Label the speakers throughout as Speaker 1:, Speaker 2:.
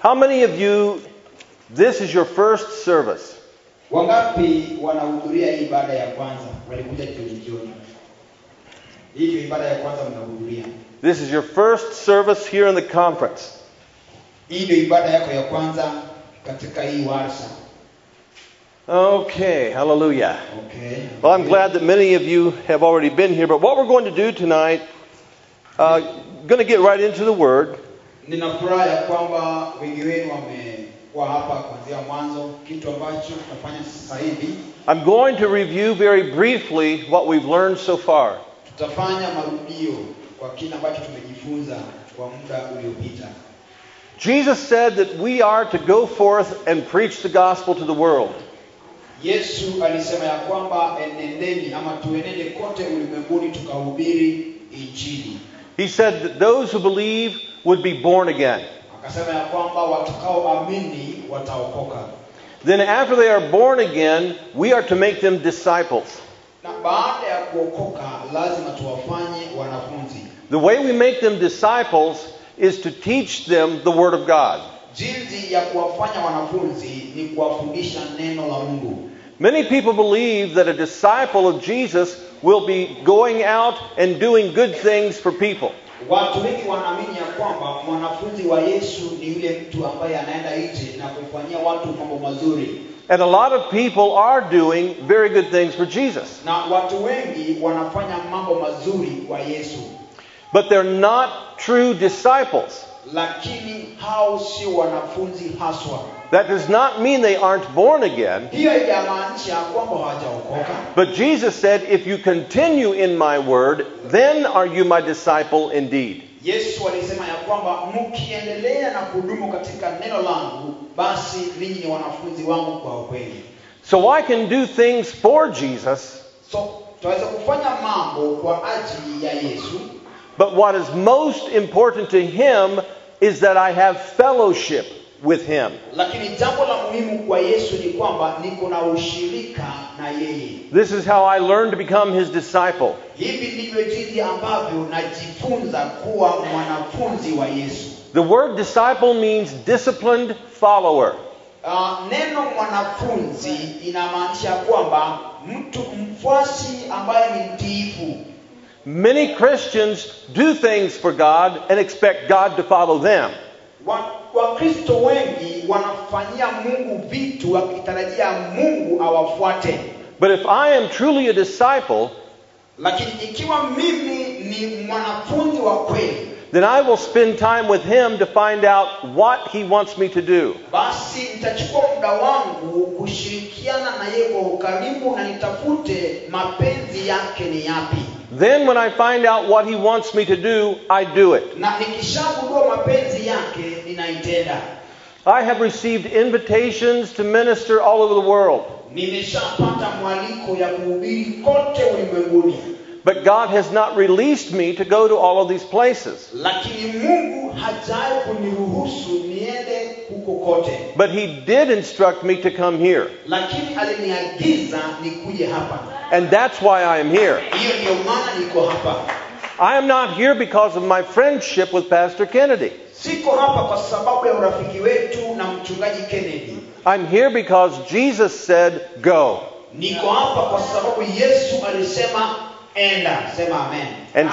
Speaker 1: How many of you, this is your first service?
Speaker 2: Wangapi wanahudhuria hii ibada ya kwanza? Walikuja jioni. Hii ibada ya kwanza mnahudhuria.
Speaker 1: This is your first service here in the conference.
Speaker 2: Hii ndio ibada yako ya kwanza katika hii warsha.
Speaker 1: Okay, hallelujah.
Speaker 2: Okay.
Speaker 1: Well, I'm glad that many of you have already been here, but what we're going to do tonight, going to get right into the Word.
Speaker 2: Ninafurahi ya kwamba wengi wenu wamekuwa hapa kuanzia mwanzo, kitu ambacho tutafanya sasa hivi.
Speaker 1: I'm going to review very briefly what we've learned so far.
Speaker 2: Tutafanya marudio kwa kile ambacho tumejifunza kwa muda uliopita.
Speaker 1: Jesus said that we are to go forth and preach the gospel to the world.
Speaker 2: Yesu alisema ya kwamba enendeni ama tuenende kote ulimwenguni tukahubiri injili.
Speaker 1: He said that those who believe would be born again.
Speaker 2: Akasema ya kwamba watakaoamini wataokoka.
Speaker 1: Then after they are born again, we are to make them disciples.
Speaker 2: Na baada ya kuokoka lazima tuwafanye wanafunzi.
Speaker 1: The way we make them disciples is to teach them the Word of God.
Speaker 2: Jinsi ya kuwafanya wanafunzi ni kuwafundisha neno la Mungu.
Speaker 1: Many people believe that a disciple of Jesus will be going out and doing good things for people.
Speaker 2: Watu wengi wanaamini ya kwamba mwanafunzi wa Yesu ni yule mtu ambaye anaenda nje na kufanyia watu mambo mazuri.
Speaker 1: And a lot of people are doing very good things for Jesus.
Speaker 2: Na watu wengi wanafanya mambo mazuri kwa Yesu.
Speaker 1: But they're not true disciples.
Speaker 2: Lakini hao sio wanafunzi haswa.
Speaker 1: That does not mean they aren't born again.
Speaker 2: Hiyo haijamaanisha kwamba hawajaokoka.
Speaker 1: But Jesus said, if you continue in my word, then are you my disciple indeed.
Speaker 2: Yesu alisema ya kwamba mkiendelea na kudumu katika neno langu, basi ninyi ni wanafunzi wangu kwa ukweli.
Speaker 1: So I can do things for Jesus.
Speaker 2: So tunaweza kufanya mambo kwa ajili ya Yesu.
Speaker 1: But what is most important to him is that I have fellowship with him.
Speaker 2: Lakini jambo la muhimu kwa Yesu ni kwamba niko na ushirika na yeye.
Speaker 1: This is how I learned to become his disciple.
Speaker 2: Hivi ndivyo jinsi ambavyo najifunza kuwa mwanafunzi wa Yesu.
Speaker 1: The word disciple means disciplined follower.
Speaker 2: Neno mwanafunzi inamaanisha kwamba mtu mfuasi ambaye ni mtiifu.
Speaker 1: Many Christians do things for God and expect God to follow them.
Speaker 2: Wakristo wengi wanafanyia Mungu vitu wakitarajia Mungu awafuate.
Speaker 1: But if I am truly a disciple,
Speaker 2: lakini ikiwa mimi ni mwanafunzi wa kweli,
Speaker 1: then I will spend time with him to find out what he wants me to do.
Speaker 2: Basi nitachukua muda wangu kushirikiana na yeye kwa ukaribu na nitafute mapenzi yake ni yapi.
Speaker 1: Then when I find out what he wants me to do, I do it.
Speaker 2: Na nikishagundua mapenzi yake ninaitenda.
Speaker 1: I have received invitations to minister all over the world.
Speaker 2: Nimeshapata mwaliko ya kuhubiri kote ulimwenguni.
Speaker 1: But God has not released me to go to all of these places.
Speaker 2: Lakini Mungu hajai kuniruhusu niende huko kote.
Speaker 1: But he did instruct me to come here.
Speaker 2: Lakini aliniagiza nikuje hapa.
Speaker 1: And that's why I am here.
Speaker 2: Hiyo ndio maana niko hapa.
Speaker 1: I am not here because of my friendship with Pastor Kennedy.
Speaker 2: Siko hapa kwa sababu ya urafiki wetu na mchungaji Kennedy.
Speaker 1: I'm here because Jesus said, go.
Speaker 2: Niko hapa kwa sababu Yesu alisema enda. Sema amen.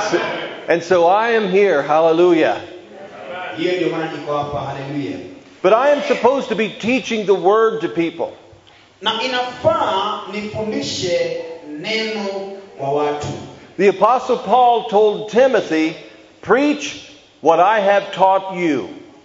Speaker 1: And so I am here. Hallelujah.
Speaker 2: Hiyo ndio maana niko hapa. Hallelujah.
Speaker 1: But I am supposed to be teaching the word to people.
Speaker 2: Na inafaa nifundishe neno kwa watu.
Speaker 1: The Apostle Paul told Timothy, preach what I have taught you.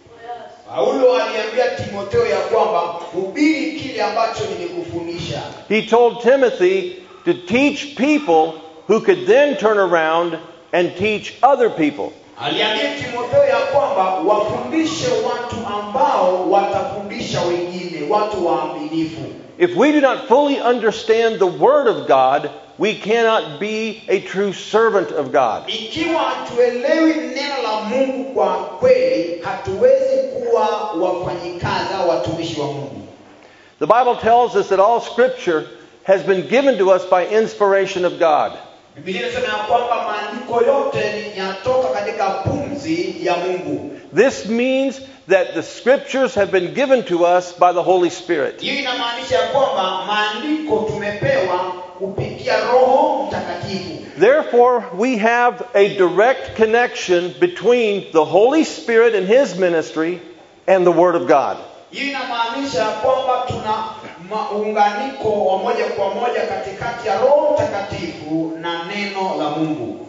Speaker 2: Paulo aliambia Timotheo ya kwamba hubiri kile ambacho nilikufundisha.
Speaker 1: He told Timothy to teach people who could then turn around and teach other people.
Speaker 2: Aliambia Timotheo ya kwamba wafundishe watu ambao watafundisha wengine, watu waaminifu.
Speaker 1: If we do not fully understand the Word of God, we cannot be a true servant of God.
Speaker 2: Ikiwa hatuelewi neno la Mungu kwa kweli, hatuwezi kuwa wafanyikazi au watumishi wa Mungu.
Speaker 1: The Bible tells us that all Scripture has been given to us by inspiration of God.
Speaker 2: Biblia inasema ya kwamba maandiko yote yanatoka katika pumzi ya Mungu.
Speaker 1: This means that the scriptures have been given to us by the Holy Spirit.
Speaker 2: Hii inamaanisha ya kwamba maandiko tumepewa kupitia Roho Mtakatifu.
Speaker 1: Therefore, we have a direct connection between the Holy Spirit and His ministry and the Word of God.
Speaker 2: Hii inamaanisha kwamba tuna maunganiko wa moja kwa moja katikati ya Roho Mtakatifu na neno la Mungu.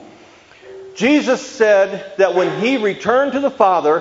Speaker 1: Jesus said that when He returned to the Father,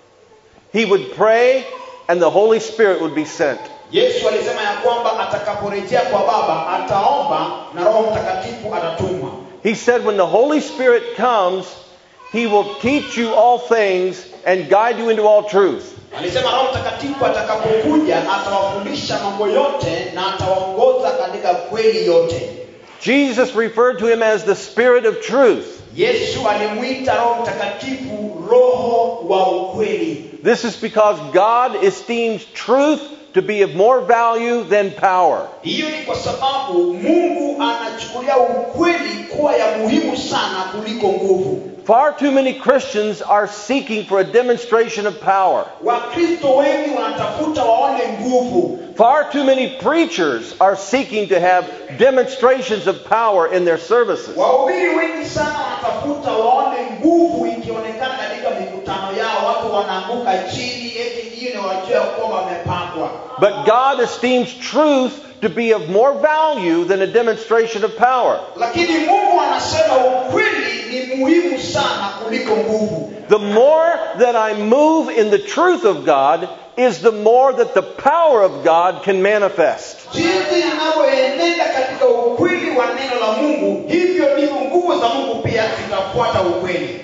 Speaker 1: He would pray and the Holy Spirit would be sent.
Speaker 2: Yesu alisema ya kwamba atakaporejea kwa Baba ataomba na Roho Mtakatifu atatumwa.
Speaker 1: He said when the Holy Spirit comes, He will teach you all things and guide you into all truth.
Speaker 2: Alisema Roho Mtakatifu atakapokuja atawafundisha mambo yote na atawaongoza katika kweli yote.
Speaker 1: Jesus referred to Him as the Spirit of truth.
Speaker 2: Yesu alimuita Roho Mtakatifu Roho wa ukweli.
Speaker 1: This is because God esteems truth to be of more value than power.
Speaker 2: Hiyo ni kwa sababu Mungu anachukulia ukweli kuwa ya muhimu sana kuliko nguvu.
Speaker 1: Far too many Christians are seeking for a demonstration of power.
Speaker 2: Wakristo wengi wanatafuta waone nguvu.
Speaker 1: Far too many preachers are seeking to have demonstrations of power in their services.
Speaker 2: Wahubiri wengi sana wanatafuta waone nguvu ikionekana katika mikutano yao, watu wanaanguka chini eti hiyo ni wajua kwamba wamepangwa.
Speaker 1: But God esteems truth to be of more value than a demonstration of power.
Speaker 2: Lakini Mungu anasema ukweli ni muhimu sana kuliko nguvu.
Speaker 1: The more that I move in the truth of God is the more that the power of God can manifest.
Speaker 2: Jinsi ninavyoenenda katika ukweli wa neno la Mungu, hivyo ndivyo nguvu za Mungu pia zitafuata ukweli.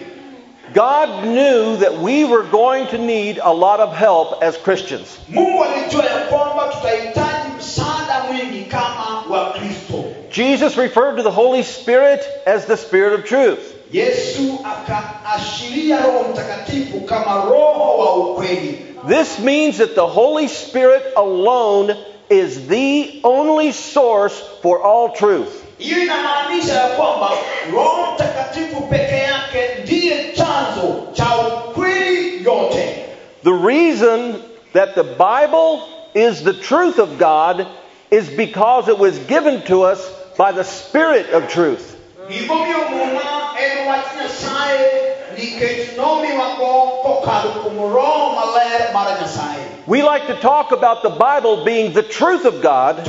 Speaker 1: God knew that we were going to need a lot of help as Christians.
Speaker 2: Mungu alijua ya kwamba tutahitaji msaada mwingi kama Wakristo.
Speaker 1: Jesus referred to the Holy Spirit as the Spirit of truth.
Speaker 2: Yesu akaashiria Roho Mtakatifu kama Roho wa ukweli.
Speaker 1: This means that the Holy Spirit alone is the only source for all truth.
Speaker 2: Hiyo inamaanisha ya kwamba Roho Mtakatifu peke yake ndiye chanzo cha ukweli yote.
Speaker 1: The reason that the Bible is the truth of God is because it was given to us by the Spirit of truth. We like to talk about the Bible being the truth of God,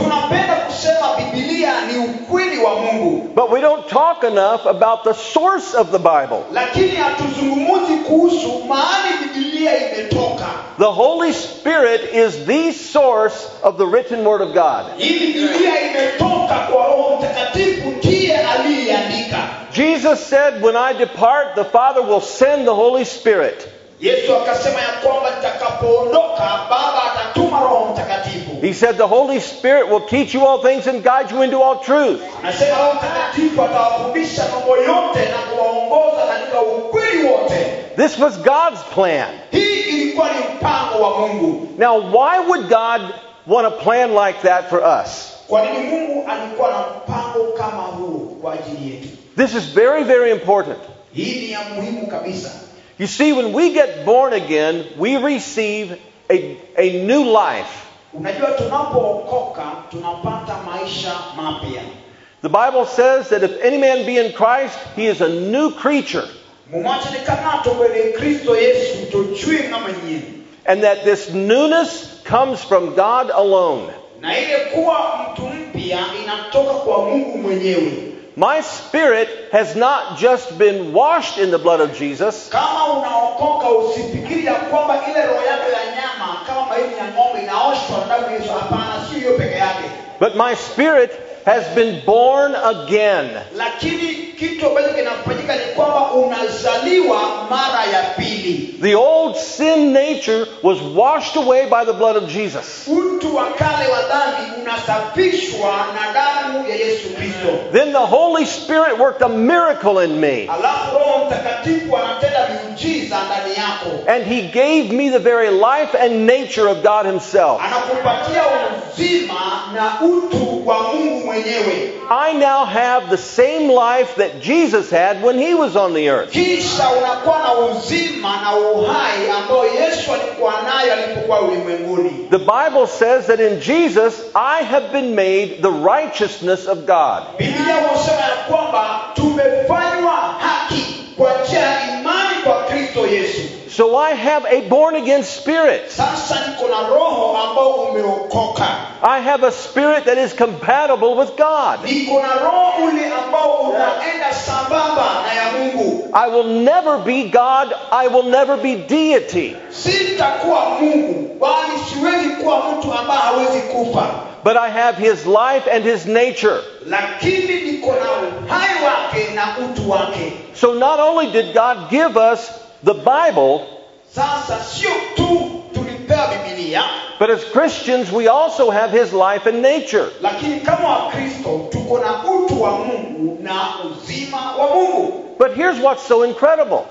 Speaker 1: but we don't talk enough about the source of the Bible. The Holy Spirit is the source of the written Word of God. Jesus said, when I depart, the Father will send the Holy Spirit. He said the Holy Spirit will teach you all things and guide you into all truth. This was God's plan. Now, why would God want a plan like that for us? This is very, very important. You see, when we get born again, we receive a new life. The Bible says that if any man be in Christ, he is a new creature. And that this newness comes from God alone. My spirit has not just been washed in the blood of Jesus, but my spirit has been born again. The old sin nature was washed away by the blood of Jesus. Then the Holy Spirit worked a miracle in me.
Speaker 2: miujiza ndani yako.
Speaker 1: And He gave me the very life and nature of God Himself.
Speaker 2: Anakupatia uzima na utu wa Mungu mwenyewe.
Speaker 1: I now have the same life that Jesus had when He was on the earth.
Speaker 2: Kisha unakuwa na uzima na uhai ambao Yesu alikuwa nayo alipokuwa ulimwenguni.
Speaker 1: The Bible says that in Jesus I have been made the righteousness of God.
Speaker 2: Biblia inasema ya kwamba tumefanywa haki kwa njia ya imani kwa Kristo Yesu.
Speaker 1: So I have a born again spirit.
Speaker 2: Sasa niko na roho ambao umeokoka.
Speaker 1: I have a spirit that is compatible with God.
Speaker 2: Niko na roho ule ambao unaenda sambamba na ya Mungu.
Speaker 1: I will never be God. I will never be deity.
Speaker 2: Sitakuwa Mungu, bali siwezi kuwa mtu ambaye hawezi kufa.
Speaker 1: But I have His life and His nature.
Speaker 2: Lakini niko na uhai wake na utu wake.
Speaker 1: So not only did God give us the Bible,
Speaker 2: sasa sio tu tulipewa Biblia,
Speaker 1: but as Christians we also have His life and nature.
Speaker 2: Lakini kama Wakristo tuko na utu wa Mungu na uzima wa Mungu.
Speaker 1: But here's what's so incredible.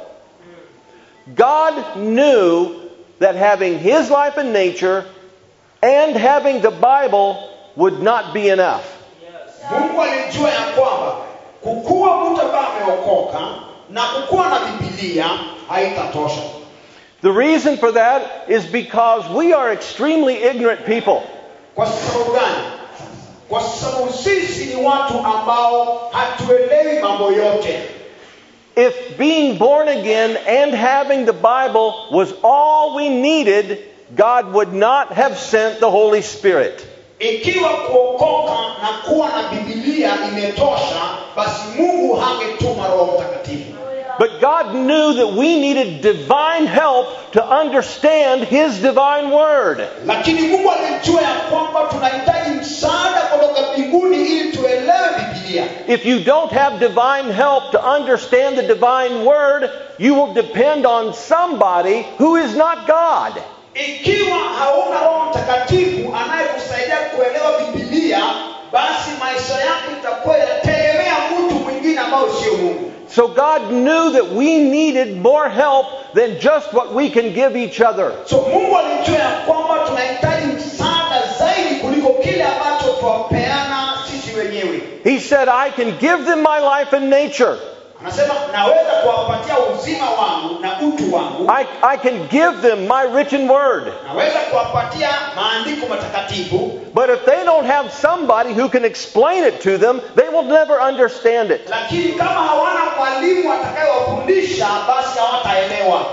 Speaker 1: God knew that having His life and nature and having the Bible would not be enough.
Speaker 2: Mungu alijua ya kwamba kukuwa mtu ambaye ameokoka na kukuwa na Biblia haitatosha.
Speaker 1: The reason for that is because we are extremely ignorant people.
Speaker 2: Kwa sababu gani? Kwa sababu sisi ni watu ambao hatuelewi mambo yote.
Speaker 1: If being born again and having the Bible was all we needed, God would not have sent the Holy Spirit.
Speaker 2: Ikiwa kuokoka na kuwa na Biblia imetosha, basi Mungu hangetuma Roho Mtakatifu.
Speaker 1: But God knew that we needed divine help to understand His divine word.
Speaker 2: Lakini Mungu alijua ya kwamba tunahitaji msaada kutoka mbinguni ili tuelewe Biblia.
Speaker 1: If you don't have divine help to understand the divine word, you will depend on somebody who is not God.
Speaker 2: Ikiwa hauna Roho Mtakatifu anayekusaidia kuelewa Biblia, basi maisha yako itakuwa yanategemea mtu mwingine ambao sio Mungu.
Speaker 1: So God knew that we needed more help than just what we can give each other.
Speaker 2: So Mungu alijua ya kwamba tunahitaji msaada zaidi kuliko kile ambacho tuwapeana sisi wenyewe.
Speaker 1: He said, I can give them my life and nature.
Speaker 2: Anasema naweza kuwapatia uzima wangu na utu wangu.
Speaker 1: I can give them my written word.
Speaker 2: Naweza kuwapatia maandiko matakatifu.
Speaker 1: But if they don't have somebody who can explain it to them, they will never understand it.
Speaker 2: Lakini kama hawana mwalimu atakayewafundisha, basi hawataelewa.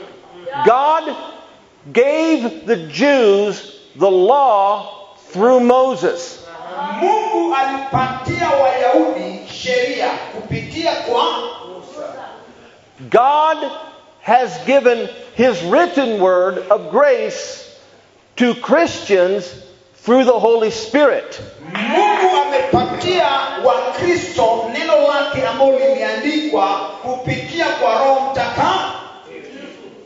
Speaker 1: God gave the Jews the law through Moses.
Speaker 2: Mungu alipatia Wayahudi sheria kupitia kwa Musa.
Speaker 1: God has given His written word of grace to Christians through the Holy Spirit.
Speaker 2: Mungu amepatia Wakristo neno lake ambalo limeandikwa kupitia kwa Roho Mtakatifu.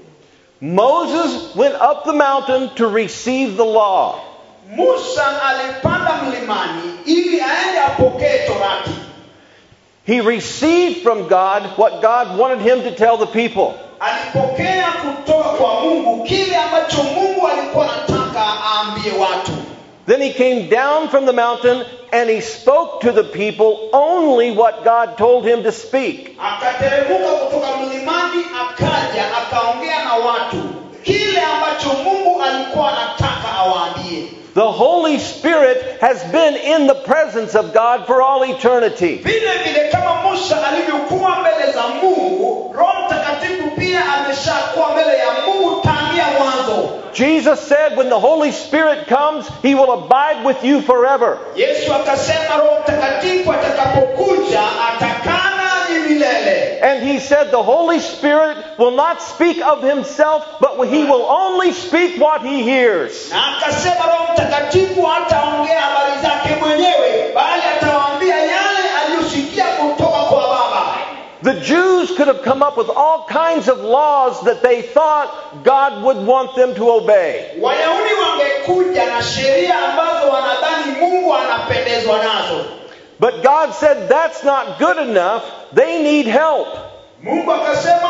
Speaker 1: Moses went up the mountain to receive the law.
Speaker 2: Musa alipanda mlimani ili aende apokee Torati.
Speaker 1: He received from God what God wanted him to tell the people.
Speaker 2: Alipokea kutoka kwa Mungu kile ambacho Mungu alikuwa anataka aambie watu.
Speaker 1: Then he came down from the mountain and he spoke to the people only what God told him to speak.
Speaker 2: Akateremka kutoka mlimani akaja akaongea na watu kile ambacho Mungu alikuwa anataka awaambie.
Speaker 1: The Holy Spirit has been in the presence of God for all eternity.
Speaker 2: Vile vile kama Musa alivyokuwa mbele za Mungu, Roho Mtakatifu pia ameshakuwa mbele ya Mungu tangia mwanzo.
Speaker 1: Jesus said when the Holy Spirit comes, He will abide with you forever.
Speaker 2: Yesu akasema Roho Mtakatifu atakapokuja atakaa nanyi milele.
Speaker 1: And He said the Holy Spirit will not speak of Himself, but He will only speak what He hears.
Speaker 2: Na akasema Roho Mtakatifu hataongea habari zake mwenyewe, bali atawaambia yale aliyosikia kutoka kwa Baba.
Speaker 1: The Jews could have come up with all kinds of laws that they thought God would want them to obey.
Speaker 2: Wayahudi wangekuja na sheria ambazo wanadhani Mungu anapendezwa nazo.
Speaker 1: But God said that's not good enough. They need help.
Speaker 2: Mungu akasema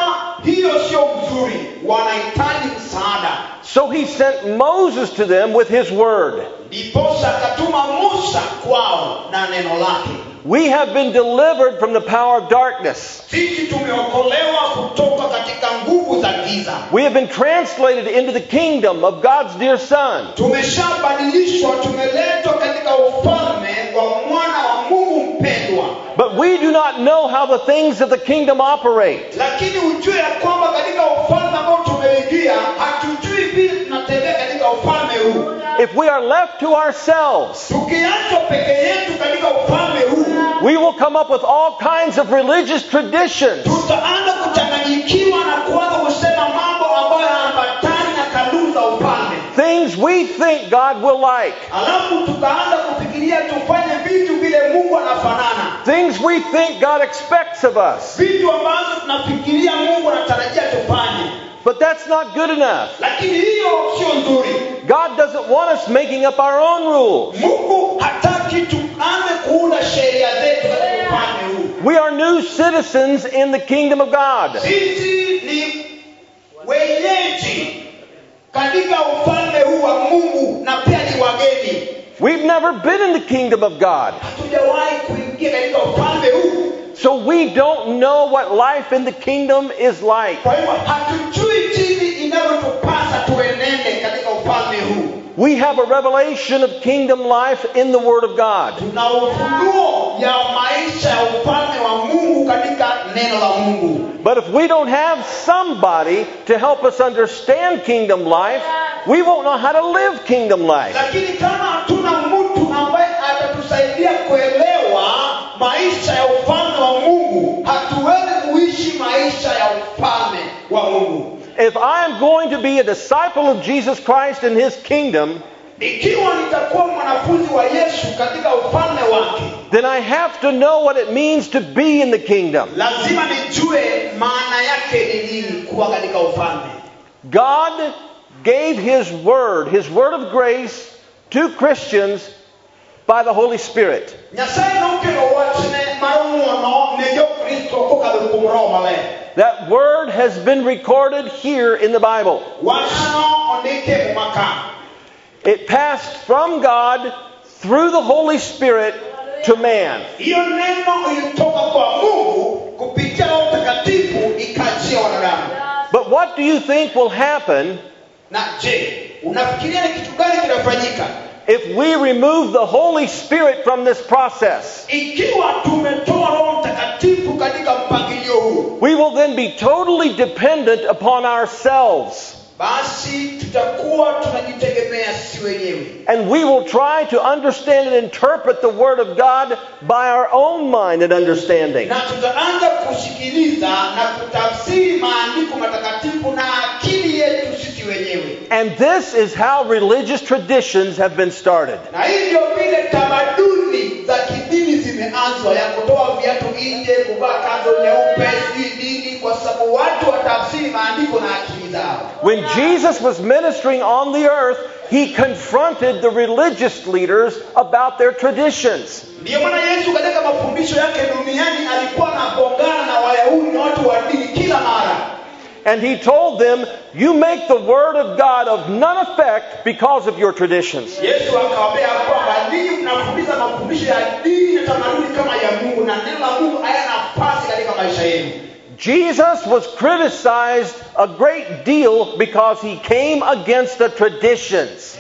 Speaker 2: hiyo sio mzuri, wanahitaji msaada.
Speaker 1: So he sent Moses to them with his word.
Speaker 2: Ndiposa akatuma Musa kwao na neno lake.
Speaker 1: We have been delivered from the power of darkness.
Speaker 2: Sisi tumeokolewa kutoka katika nguvu za giza.
Speaker 1: We have been translated into the kingdom of God's dear Son.
Speaker 2: Tumeshabadilishwa, tumeletwa katika ufalme wa mwana wa Mungu mpendwa.
Speaker 1: But we do not know how the things of the kingdom operate.
Speaker 2: Lakini ujue ya kwamba katika ufalme ambao tumeingia, hatujui vile tunatembea katika ufalme huu.
Speaker 1: If we are left to ourselves,
Speaker 2: Tukiachwa peke yetu katika ufalme huu,
Speaker 1: we will come up with all kinds of religious traditions.
Speaker 2: tutaanza kuchanganyikiwa na kuanza kusema mambo ambayo hayaambatani na kanuni za ufalme.
Speaker 1: Things we think God will like.
Speaker 2: Alafu tukaanza kufikiria tufanye vitu vile Mungu anafanana.
Speaker 1: Things we think God expects of us.
Speaker 2: Vitu ambazo tunafikiria Mungu anatarajia tufanye.
Speaker 1: But that's not good enough.
Speaker 2: Lakini hiyo sio nzuri.
Speaker 1: God doesn't want us making up our own rules.
Speaker 2: Mungu hataki tuanze kuunda sheria zetu katika ufalme huu.
Speaker 1: We are new citizens in the kingdom of God.
Speaker 2: Sisi ni wenyeji katika ufalme huu wa Mungu na pia ni wageni.
Speaker 1: We've never been in the kingdom of God.
Speaker 2: Hatujawahi kuingia katika ufalme huu.
Speaker 1: So we don't know what life in the kingdom is like.
Speaker 2: Kwa hivyo hatujui jinsi inavyotupasa tuenende katika ufalme huu.
Speaker 1: We have a revelation of kingdom life in the Word of God.
Speaker 2: Tuna ufunuo ya maisha ya ufalme wa Mungu katika neno la Mungu.
Speaker 1: But if we don't have somebody to help us understand kingdom life, we won't know how to live kingdom life.
Speaker 2: Lakini kama hatuna mtu ambaye atatusaidia kuelewa maisha ya ufalme wa Mungu, hatuwezi kuishi maisha ya ufalme wa Mungu.
Speaker 1: If I am going to be a disciple of Jesus Christ in His kingdom,
Speaker 2: ikiwa nitakuwa mwanafunzi wa Yesu katika ufalme wake,
Speaker 1: then I have to know what it means to be in the kingdom.
Speaker 2: lazima nijue maana yake ni nini kuwa katika ufalme.
Speaker 1: God gave His word of grace to Christians by the Holy Spirit. That word has been recorded here in the Bible. It passed from God through the Holy Spirit to man. But what do you think will happen if we remove the Holy Spirit from this process? We will then be totally dependent upon ourselves. And we will try to understand and interpret the Word of God by our own mind and understanding. And this is how religious traditions have been started. When Jesus was ministering on the earth, He confronted the religious leaders about their traditions. And He told them, you make the Word of God of none effect because of your traditions. Jesus was criticized a great deal because He came against the traditions.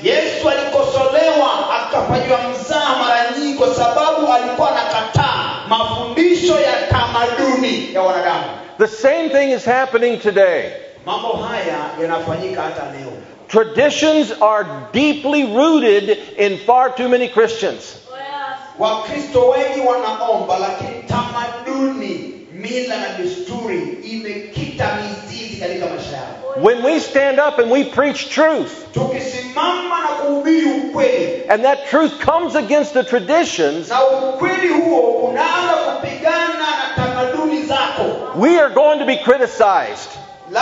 Speaker 1: The same thing is happening today. Traditions are deeply rooted in far too many Christians. When we stand up and we preach truth, and that truth comes against the traditions, we are going to be criticized.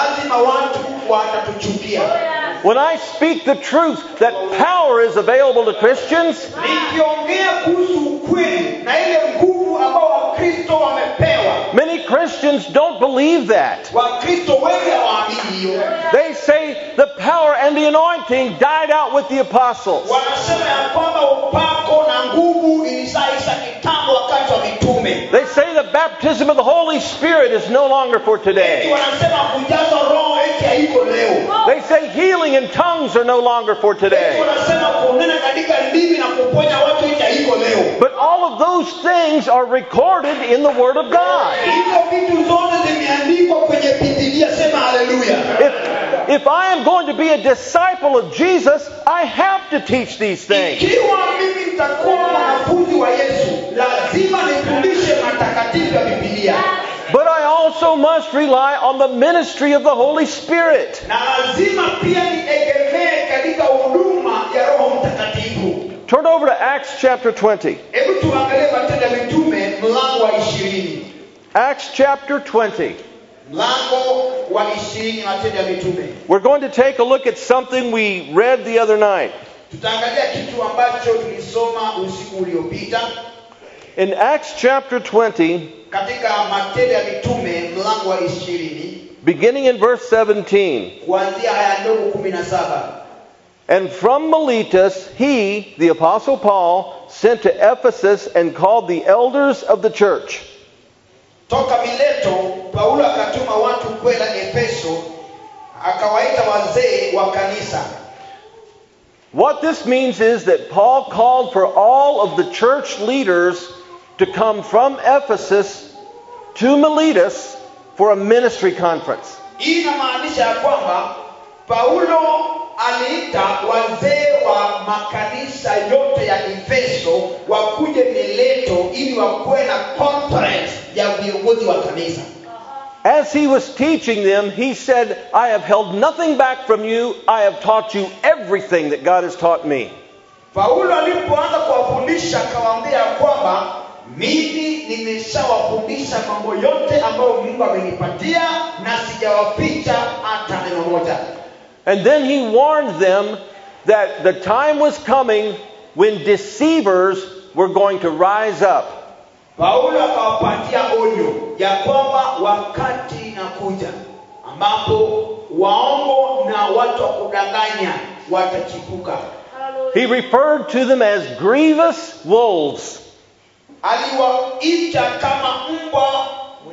Speaker 1: When I speak the truth that power is available to Christians, many Christians Christians don't believe that.
Speaker 2: Wakristo wengi hawaamini hiyo.
Speaker 1: They say the power and the anointing died out with the apostles.
Speaker 2: Wanasema ya kwamba upako na nguvu ilisaisha kitambo wakati wa mitume.
Speaker 1: They say the baptism of the Holy Spirit is no longer for today.
Speaker 2: Wanasema kujazwa roho eti haiko leo.
Speaker 1: They say healing in tongues are no longer for today.
Speaker 2: Wanasema kunena katika ndimi na kuponya watu eti haiko leo.
Speaker 1: But all of those things are recorded in the Word of God.
Speaker 2: Hizo vitu zote zimeandikwa kwenye Biblia, sema haleluya.
Speaker 1: If I am going to be a disciple of Jesus, I have to teach these things.
Speaker 2: Ikiwa mimi nitakuwa mwanafunzi wa Yesu, lazima nifundishe matakatifu ya Biblia.
Speaker 1: But I also must rely on the ministry of the Holy Spirit.
Speaker 2: Na lazima pia niegemee katika huduma ya Roho Mtakatifu.
Speaker 1: Turn over to Acts chapter 20.
Speaker 2: Hebu tuangalie Matendo ya Mitume mlango wa 20.
Speaker 1: Acts chapter 20.
Speaker 2: Mlango wa 20 Matendo ya Mitume.
Speaker 1: We're going to take a look at something we read the other night.
Speaker 2: Tutaangalia kitu ambacho tulisoma usiku uliopita.
Speaker 1: In Acts chapter 20,
Speaker 2: Katika Matendo ya Mitume mlango wa 20,
Speaker 1: beginning in verse 17.
Speaker 2: kuanzia aya ndogo 17.
Speaker 1: And from Miletus he, the apostle Paul, sent to Ephesus and called the elders of the church.
Speaker 2: Toka Mileto Paulo akatuma watu kwenda Efeso, akawaita wazee wa kanisa.
Speaker 1: What this means is that Paul called for all of the church leaders to come from Ephesus to Miletus for a ministry conference.
Speaker 2: Hii inamaanisha ya kwamba Paulo aliita wazee wa makanisa yote ya Efeso wakuje Mileto ili wakuwe na conference ya viongozi wa kanisa.
Speaker 1: As he was teaching them, he said, I have held nothing back from you. I have taught you everything that God has taught me.
Speaker 2: Paulo alipoanza kuwafundisha akawaambia kwamba mimi nimeshawafundisha mambo yote ambayo Mungu amenipatia na sijawaficha hata neno moja.
Speaker 1: And then he warned them that the time was coming when deceivers were going to rise up.
Speaker 2: Paulo akawapatia onyo ya kwamba wakati inakuja ambapo waongo na watu wa kudanganya watachipuka.
Speaker 1: He referred to them as grievous wolves.
Speaker 2: Aliwaita kama mbwa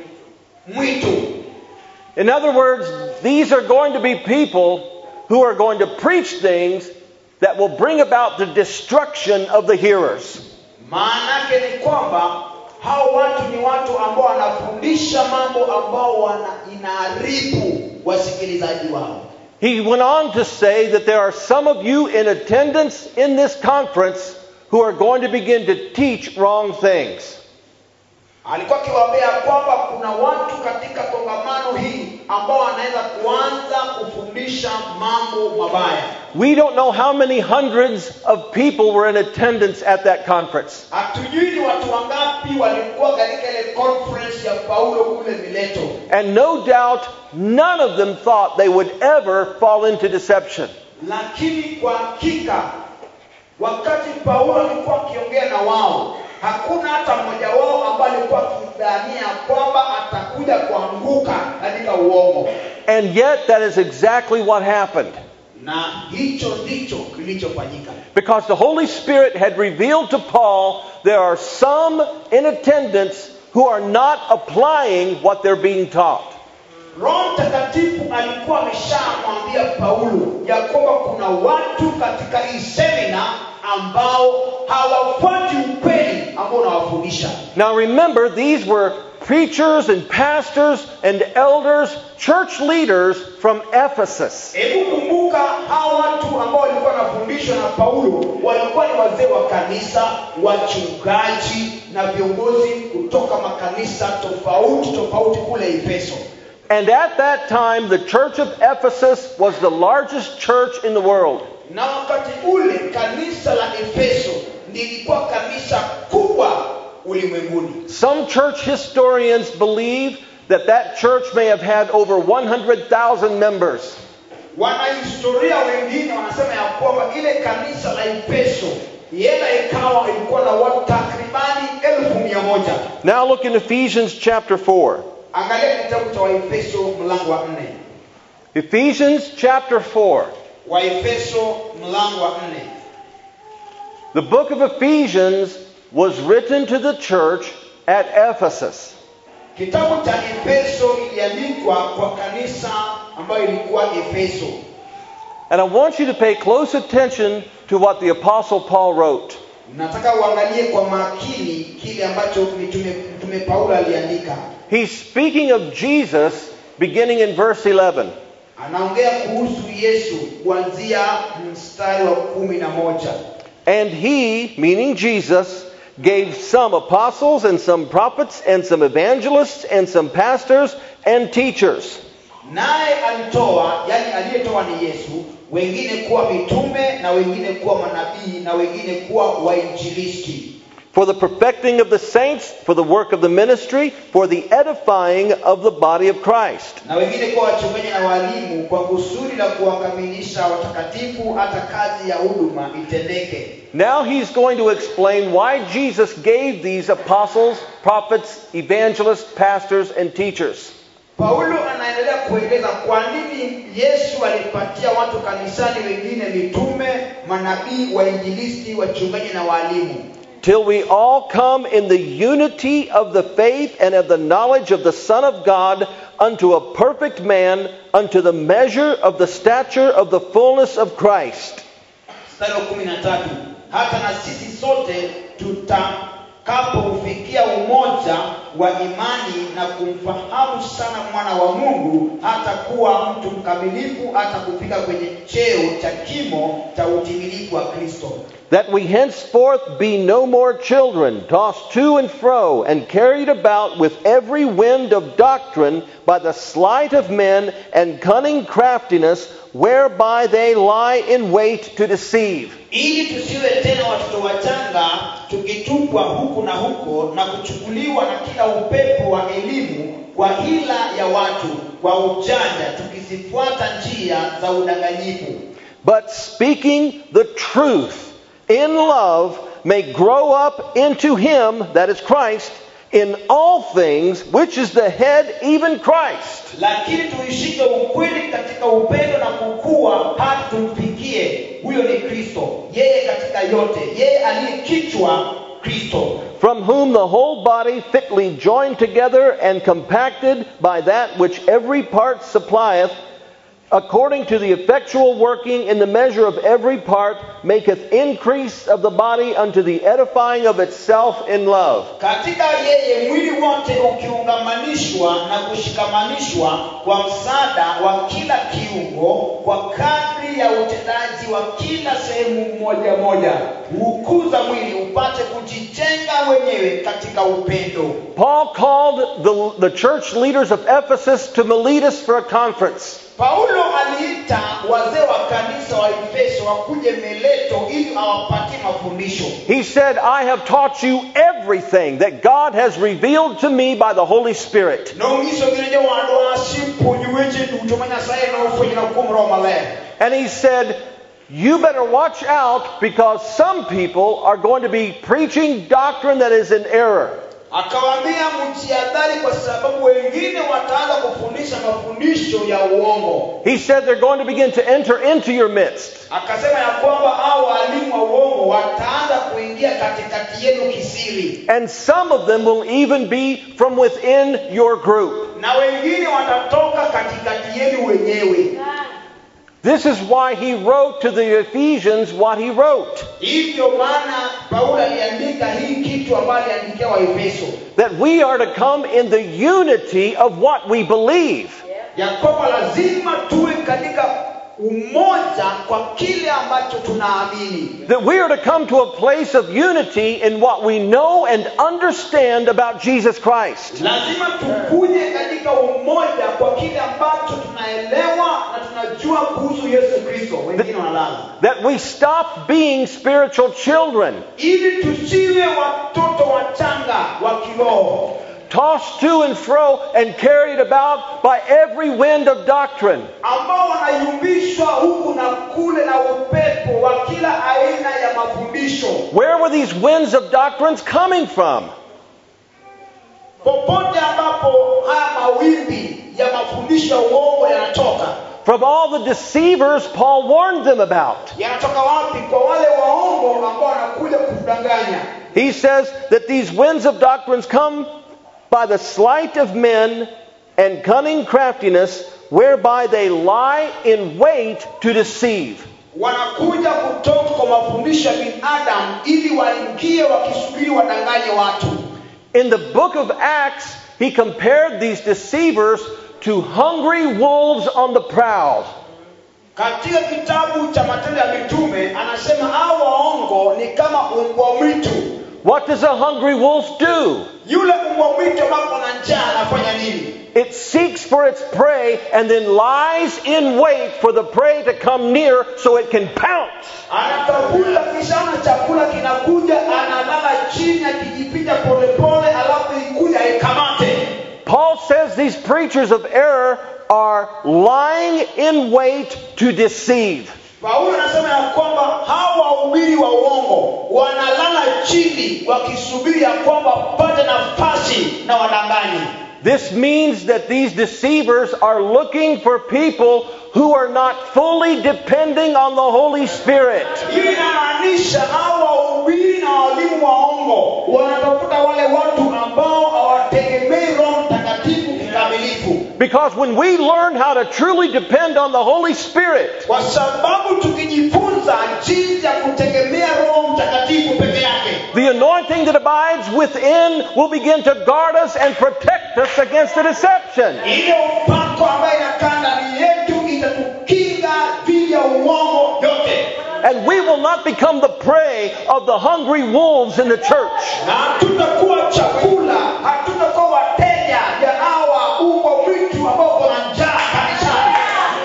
Speaker 2: mwitu.
Speaker 1: In other words, these are going to be people who are going to preach things that will bring about the destruction of the hearers.
Speaker 2: Maana yake ni kwamba hao watu ni watu ambao wanafundisha mambo ambao inaharibu wasikilizaji wao.
Speaker 1: He went on to say that there are some of you in attendance in this conference who are going to begin to teach wrong things.
Speaker 2: Alikuwa akiwaambia kwamba kuna watu katika kongamano hii ambao wanaweza kuanza kufundisha mambo mabaya.
Speaker 1: We don't know how many hundreds of people were in attendance at that conference.
Speaker 2: Hatujui ni watu wangapi walikuwa katika ile conference ya Paulo kule Mileto.
Speaker 1: And no doubt none of them thought they would ever fall into deception.
Speaker 2: Lakini kwa hakika wakati Paulo alikuwa akiongea na wao, hakuna hata mmoja wao ambaye alikuwa akidhania kwamba atakuja kuanguka katika uongo.
Speaker 1: And yet that is exactly what happened.
Speaker 2: Na hicho ndicho kilichofanyika.
Speaker 1: Because the Holy Spirit had revealed to Paul there are some in attendance who are not applying what they're being taught.
Speaker 2: Roho Mtakatifu alikuwa ameshamwambia Paulo ya kwamba kuna watu katika hii semina ambao hawafuati ukweli ambao unawafundisha.
Speaker 1: Now remember, these were preachers and pastors and elders, church leaders from Ephesus.
Speaker 2: Hebu kumbuka hao watu ambao walikuwa wanafundishwa na Paulo walikuwa ni wazee wa kanisa, wachungaji na viongozi kutoka makanisa tofauti kule Efeso.
Speaker 1: And at that time, the church of Ephesus was the largest church in the world.
Speaker 2: Na wakati ule kanisa la Efeso lilikuwa kanisa kubwa ulimwenguni.
Speaker 1: Some church historians believe that that church may have had over 100,000 members.
Speaker 2: Wanahistoria wengine wanasema ya kwamba ile kanisa la Efeso yenda ikawa ilikuwa na watu takribani 1,100.
Speaker 1: Now look in Ephesians chapter 4.
Speaker 2: Angalia kitabu cha Waefeso mlango wa 4.
Speaker 1: Ephesians chapter 4.
Speaker 2: Waefeso mlango wa 4.
Speaker 1: The book of Ephesians was written to the church at Ephesus.
Speaker 2: Kitabu cha Efeso iliandikwa kwa kanisa ambayo ilikuwa Efeso.
Speaker 1: And I want you to pay close attention to what the Apostle Paul wrote.
Speaker 2: Nataka uangalie kwa makini kile ambacho mtume Paulo aliandika.
Speaker 1: He's speaking of Jesus beginning in verse 11.
Speaker 2: Anaongea kuhusu Yesu kuanzia mstari wa 11.
Speaker 1: And he, meaning Jesus, gave some apostles and some prophets and some evangelists and some pastors and teachers.
Speaker 2: Naye alitoa, yani aliyetoa ni Yesu, wengine kuwa mitume na wengine kuwa manabii na wengine kuwa wainjilisti.
Speaker 1: For the perfecting of the saints, for the work of the ministry, for the edifying of the body of Christ.
Speaker 2: Na wengine kuwa wachungaji na walimu kwa kusudi la kuwakamilisha watakatifu hata kazi ya huduma itendeke.
Speaker 1: Now he's going to explain why Jesus gave these apostles, prophets, evangelists, pastors, and teachers.
Speaker 2: Paulo anaendelea kueleza kwa nini Yesu alipatia watu kanisani wengine mitume, manabii, wainjilisti, wachungaji na walimu.
Speaker 1: Till we all come in the unity of the faith and of the knowledge of the Son of God unto a perfect man, unto the measure of the stature of the fullness of Christ.
Speaker 2: Mstari wa 13. Hata na sisi sote tutakapoufikia umoja wa imani na kumfahamu sana mwana wa Mungu, hata kuwa mtu mkamilifu, hata kufika kwenye cheo cha kimo cha utimilifu wa Kristo.
Speaker 1: That we henceforth be no more children, tossed to and fro, and carried about with every wind of doctrine by the sleight of men and cunning craftiness, whereby they lie in wait to deceive.
Speaker 2: Ili tusiwe tena watoto wachanga, tukitupwa huku na huko na kuchukuliwa na kila upepo wa elimu kwa hila ya watu, kwa ujanja, tukizifuata njia za udanganyifu.
Speaker 1: But speaking the truth in love may grow up into him, that is Christ, in all things, which is the head, even Christ.
Speaker 2: Lakini tuishike ukweli katika upendo na kukua hadi tumfikie huyo ni Kristo. Yeye katika yote, yeye aliye kichwa Kristo.
Speaker 1: From whom the whole body fitly joined together and compacted by that which every part supplieth, according to the effectual working in the measure of every part, maketh increase of the body unto the edifying of itself in love.
Speaker 2: Katika yeye mwili wote ukiungamanishwa na kushikamanishwa kwa msaada wa kila kiungo, kwa kadri ya utendaji wa kila sehemu moja moja, ukuza mwili upate kujijenga wenyewe katika upendo.
Speaker 1: Paul called the church leaders of Ephesus to Miletus for a conference.
Speaker 2: Paulo aliita wazee wa kanisa wa Efeso wakuje Mileto ili awapatie mafundisho.
Speaker 1: He said, I have taught you everything that God has revealed to me by the Holy Spirit. And he said, you better watch out, because some people are going to be preaching doctrine that is in error.
Speaker 2: Akawaambia mjihadhari kwa sababu wengine wataanza kufundisha mafundisho ya uongo.
Speaker 1: He said they're going to begin to enter into your midst.
Speaker 2: Akasema ya kwamba hao walimu wa uongo wataanza kuingia katikati yenu kisiri.
Speaker 1: And some of them will even be from within your group.
Speaker 2: Na wengine watatoka katikati yenu wenyewe.
Speaker 1: This is why he wrote to the Ephesians what he wrote.
Speaker 2: Hivyo maana Paulo aliandika hii kitu ambacho aliandikia wa Efeso.
Speaker 1: That we are to come in the unity of what we believe.
Speaker 2: Ya kwamba lazima tuwe katika umoja kwa kile ambacho tunaamini.
Speaker 1: That we are to come to a place of unity in what we know and understand about Jesus Christ.
Speaker 2: Lazima tukuje katika umoja kwa kile ambacho tunaelewa na tunajua kuhusu Yesu Kristo. Wengine wanalala.
Speaker 1: That we stop being spiritual children.
Speaker 2: Ili tusiwe watoto wachanga wa kiroho.
Speaker 1: Tossed to and fro and carried about by every wind of doctrine.
Speaker 2: Ambao wanayumbishwa huku na kule na upepo wa kila aina ya mafundisho.
Speaker 1: Where were these winds of doctrines coming from?
Speaker 2: Popote ambapo haya mawimbi ya mafundisho ya uongo yanatoka?
Speaker 1: From all the deceivers Paul warned them about.
Speaker 2: Yanatoka wapi? Kwa wale waongo ambao wanakuja kudanganya.
Speaker 1: He says that these winds of doctrines come by the sleight of men and cunning craftiness, whereby they lie in wait to deceive.
Speaker 2: Wanakuja kutoka kwa mafundisho ya binadamu ili waingie wakisubiri wadanganye watu.
Speaker 1: In the book of Acts, he compared these deceivers to hungry wolves on the prowl.
Speaker 2: Katika kitabu cha Matendo ya Mitume anasema hao waongo ni kama mbwa mwitu.
Speaker 1: What does a hungry wolf do?
Speaker 2: Yule mbwa mwitu ambapo ana njaa anafanya nini?
Speaker 1: It seeks for its prey and then lies in wait for the prey to come near so it can pounce.
Speaker 2: Anatafuta kisha ana chakula kinakuja, analala chini akijipita polepole, alafu ikuja ikamate.
Speaker 1: Paul says these preachers of error are lying in wait to deceive.
Speaker 2: Paulo anasema ya kwamba hawa wahubiri wa uongo wanalala chini wakisubiri ya kwamba pate nafasi na wadanganye.
Speaker 1: This means that these deceivers are looking for people who are not fully depending on the Holy Spirit.
Speaker 2: Hii inamaanisha hawa wahubiri na walimu waongo wanatafuta wale watu ambao hawategemei Roho Mtakatifu kikamilifu.
Speaker 1: Because when we learn how to truly depend on the Holy Spirit,
Speaker 2: kwa sababu tukijifunza jinsi ya kutegemea Roho Mtakatifu peke yake,
Speaker 1: the anointing that abides within will begin to guard us and protect us against the deception.
Speaker 2: Ile upako ambayo inakaa ndani yetu itatukinga dhidi ya uongo yote.
Speaker 1: And we will not become the prey of the hungry wolves in the church.
Speaker 2: Na hatutakuwa chakula, hatutakuwa wateja ya hawa mbwa mwitu ambao wana njaa kanisani.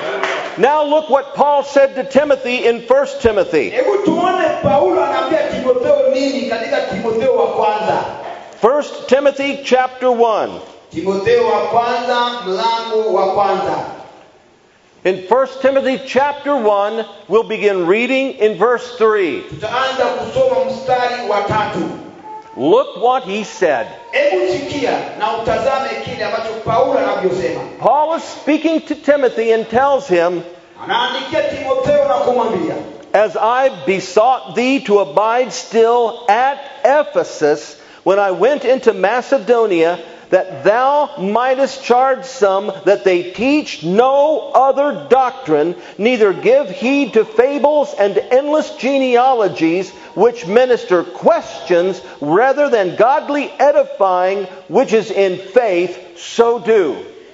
Speaker 1: Now look what Paul said to Timothy in 1 Timothy.
Speaker 2: Hebu tuone Paulo anaambia Timotheo nini katika Timotheo wa kwanza.
Speaker 1: 1 Timothy chapter 1.
Speaker 2: Timotheo wa kwanza mlango wa kwanza.
Speaker 1: In 1 Timothy chapter 1, we'll begin reading in verse 3.
Speaker 2: Tutaanza kusoma mstari wa 3.
Speaker 1: Look what he said.
Speaker 2: Hebu sikia na utazame kile ambacho Paulo anavyosema.
Speaker 1: Paul is speaking to Timothy and tells him,
Speaker 2: anaandikia Timotheo na kumwambia,
Speaker 1: as I besought thee to abide still at Ephesus when I went into Macedonia, that thou mightest charge some that they teach no other doctrine, neither give heed to fables and endless genealogies, which minister questions rather than godly edifying, which is in faith, so do.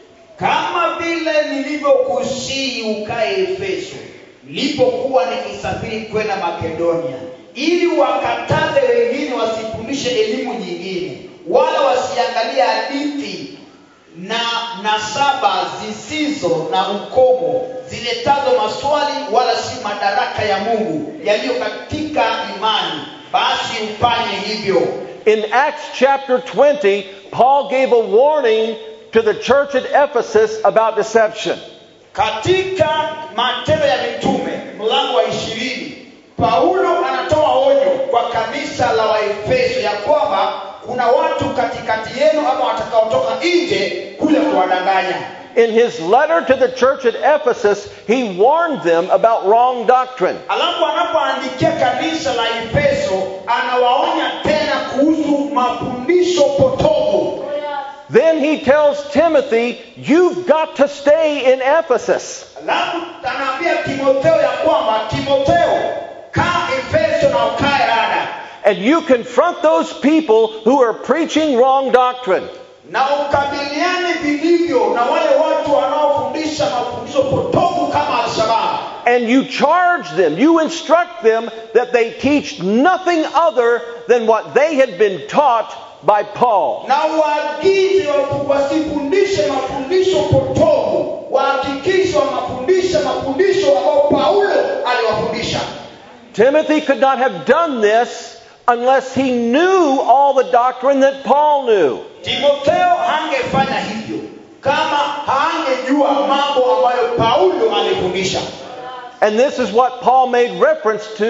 Speaker 2: Kama vile nilivyokusihi ukae Efeso, nilipokuwa nikisafiri kwenda Makedonia, ili wakataze wengine wasifundishe elimu nyingine, wala wasiangalie hadithi na nasaba zisizo na ukomo, ziletazo maswali wala si madaraka ya Mungu yaliyo katika imani, basi ufanye hivyo.
Speaker 1: In Acts chapter 20, Paul gave a warning to the church at Ephesus about deception.
Speaker 2: Katika Matendo ya Mitume mlango wa 20, Paulo anatoa onyo kwa kanisa la Waefeso ya kwamba kuna watu katikati yenu ama watakaotoka nje kule kuwadanganya.
Speaker 1: In his letter to the church at Ephesus, he warned them about wrong doctrine.
Speaker 2: Alafu anapoandikia kanisa la Efeso, anawaonya tena kuhusu mafundisho potovu.
Speaker 1: Then he tells Timothy, you've got to stay in Ephesus.
Speaker 2: Alafu anaambia Timotheo ya kwamba, Timotheo, kaa Efeso na ukae rada.
Speaker 1: And you confront those people who are preaching wrong doctrine.
Speaker 2: Na ukabiliane vilivyo na wale watu wanaofundisha mafundisho potovu kama Al-Shabaab.
Speaker 1: And you charge them, you instruct them that they teach nothing other than what they had been taught by Paul.
Speaker 2: Na waagize wasifundishe mafundisho potovu, wahakikishe wanafundisha mafundisho ambayo Paulo aliwafundisha.
Speaker 1: Timothy could not have done this unless he knew all the doctrine that Paul knew.
Speaker 2: Timotheo hangefanya hivyo kama hangejua mambo ambayo Paulo alifundisha.
Speaker 1: And this is what Paul made reference to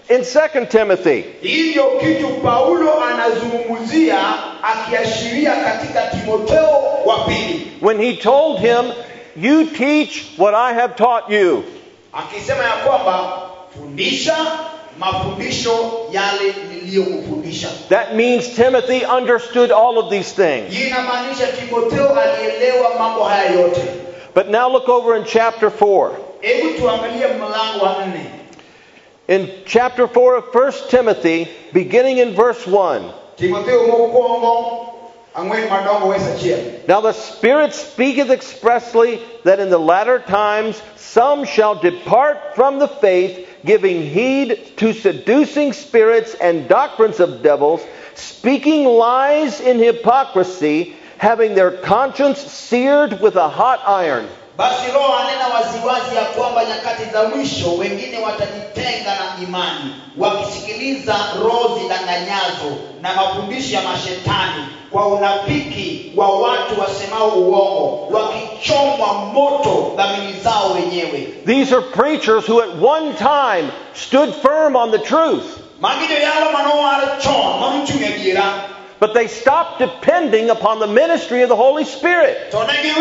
Speaker 1: in 2 Timothy.
Speaker 2: Hivyo kitu Paulo anazungumzia akiashiria katika Timotheo wa pili.
Speaker 1: When he told him, you teach what I have taught you.
Speaker 2: Akisema ya kwamba fundisha mafundisho yale niliyokufundisha.
Speaker 1: That means Timothy understood all of these things.
Speaker 2: Inamaanisha Timotheo alielewa mambo haya yote.
Speaker 1: But now look over in chapter 4.
Speaker 2: Hebu tuangalie mlango wa 4.
Speaker 1: In chapter 4 of 1 Timothy, beginning in verse 1.
Speaker 2: Timotheo mokwongo ang'wen madongo wes achiel.
Speaker 1: Now the Spirit speaketh expressly that in the latter times some shall depart from the faith, giving heed to seducing spirits and doctrines of devils, speaking lies in hypocrisy, having their conscience seared with a hot iron.
Speaker 2: Basi Roho anena waziwazi ya kwamba nyakati za mwisho wengine watajitenga na imani, wakisikiliza roho zidanganyazo na mafundisho ya mashetani, kwa unafiki wa watu wasemao uongo, wakichomwa moto dhamiri zao wenyewe.
Speaker 1: These are preachers who at one time stood firm on the truth.
Speaker 2: Magido yalo manoa chon manuchunge dira.
Speaker 1: But they stopped depending upon the ministry of the Holy Spirit.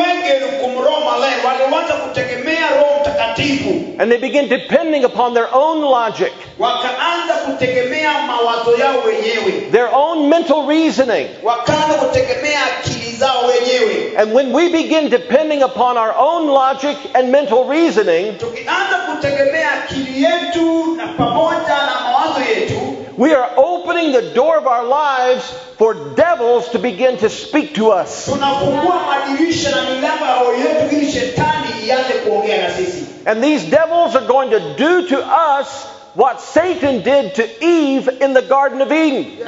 Speaker 1: And they began depending upon their own logic, their own mental reasoning. And when we begin depending upon our own logic and mental reasoning, we are opening the door of our lives for devils to begin to speak to us. And these devils are going to do to us what Satan did to Eve in the Garden of Eden.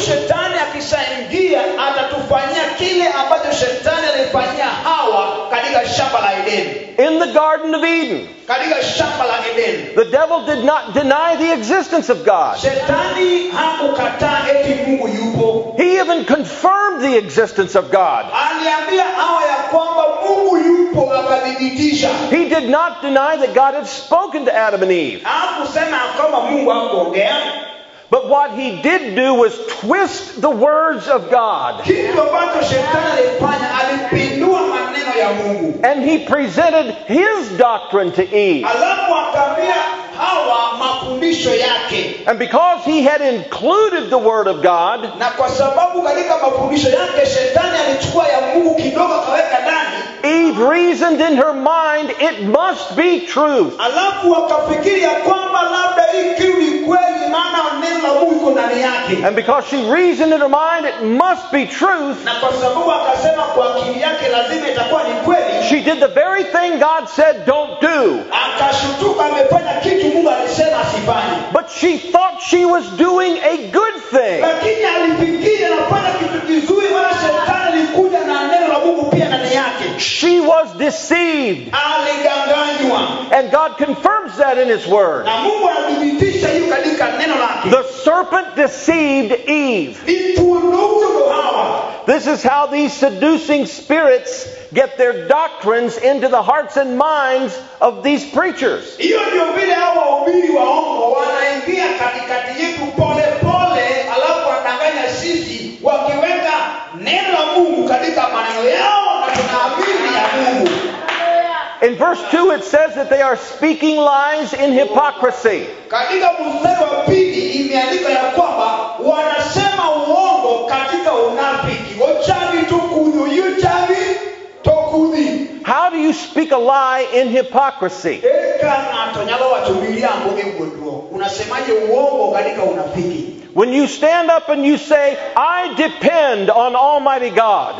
Speaker 1: In the Garden of Eden, the devil did not deny the existence of God. He even confirmed the existence of God. He did not deny that God had spoken to Adam and Eve. But what he did do was twist the words of God. And he presented his doctrine to Eve. And because he had included the Word of God, Eve reasoned in her mind, it must be truth. And because she reasoned in her mind, it must be truth, she did the very thing God said don't do. But she thought she was doing a good thing. She was deceived. And God confirms that in His Word. The serpent deceived Eve. This is how these seducing spirits get their doctrines into the hearts and minds of these preachers. In verse 2 it says that they are speaking lies in hypocrisy. How do you speak a lie in hypocrisy? When you stand up and you say, I depend on Almighty God.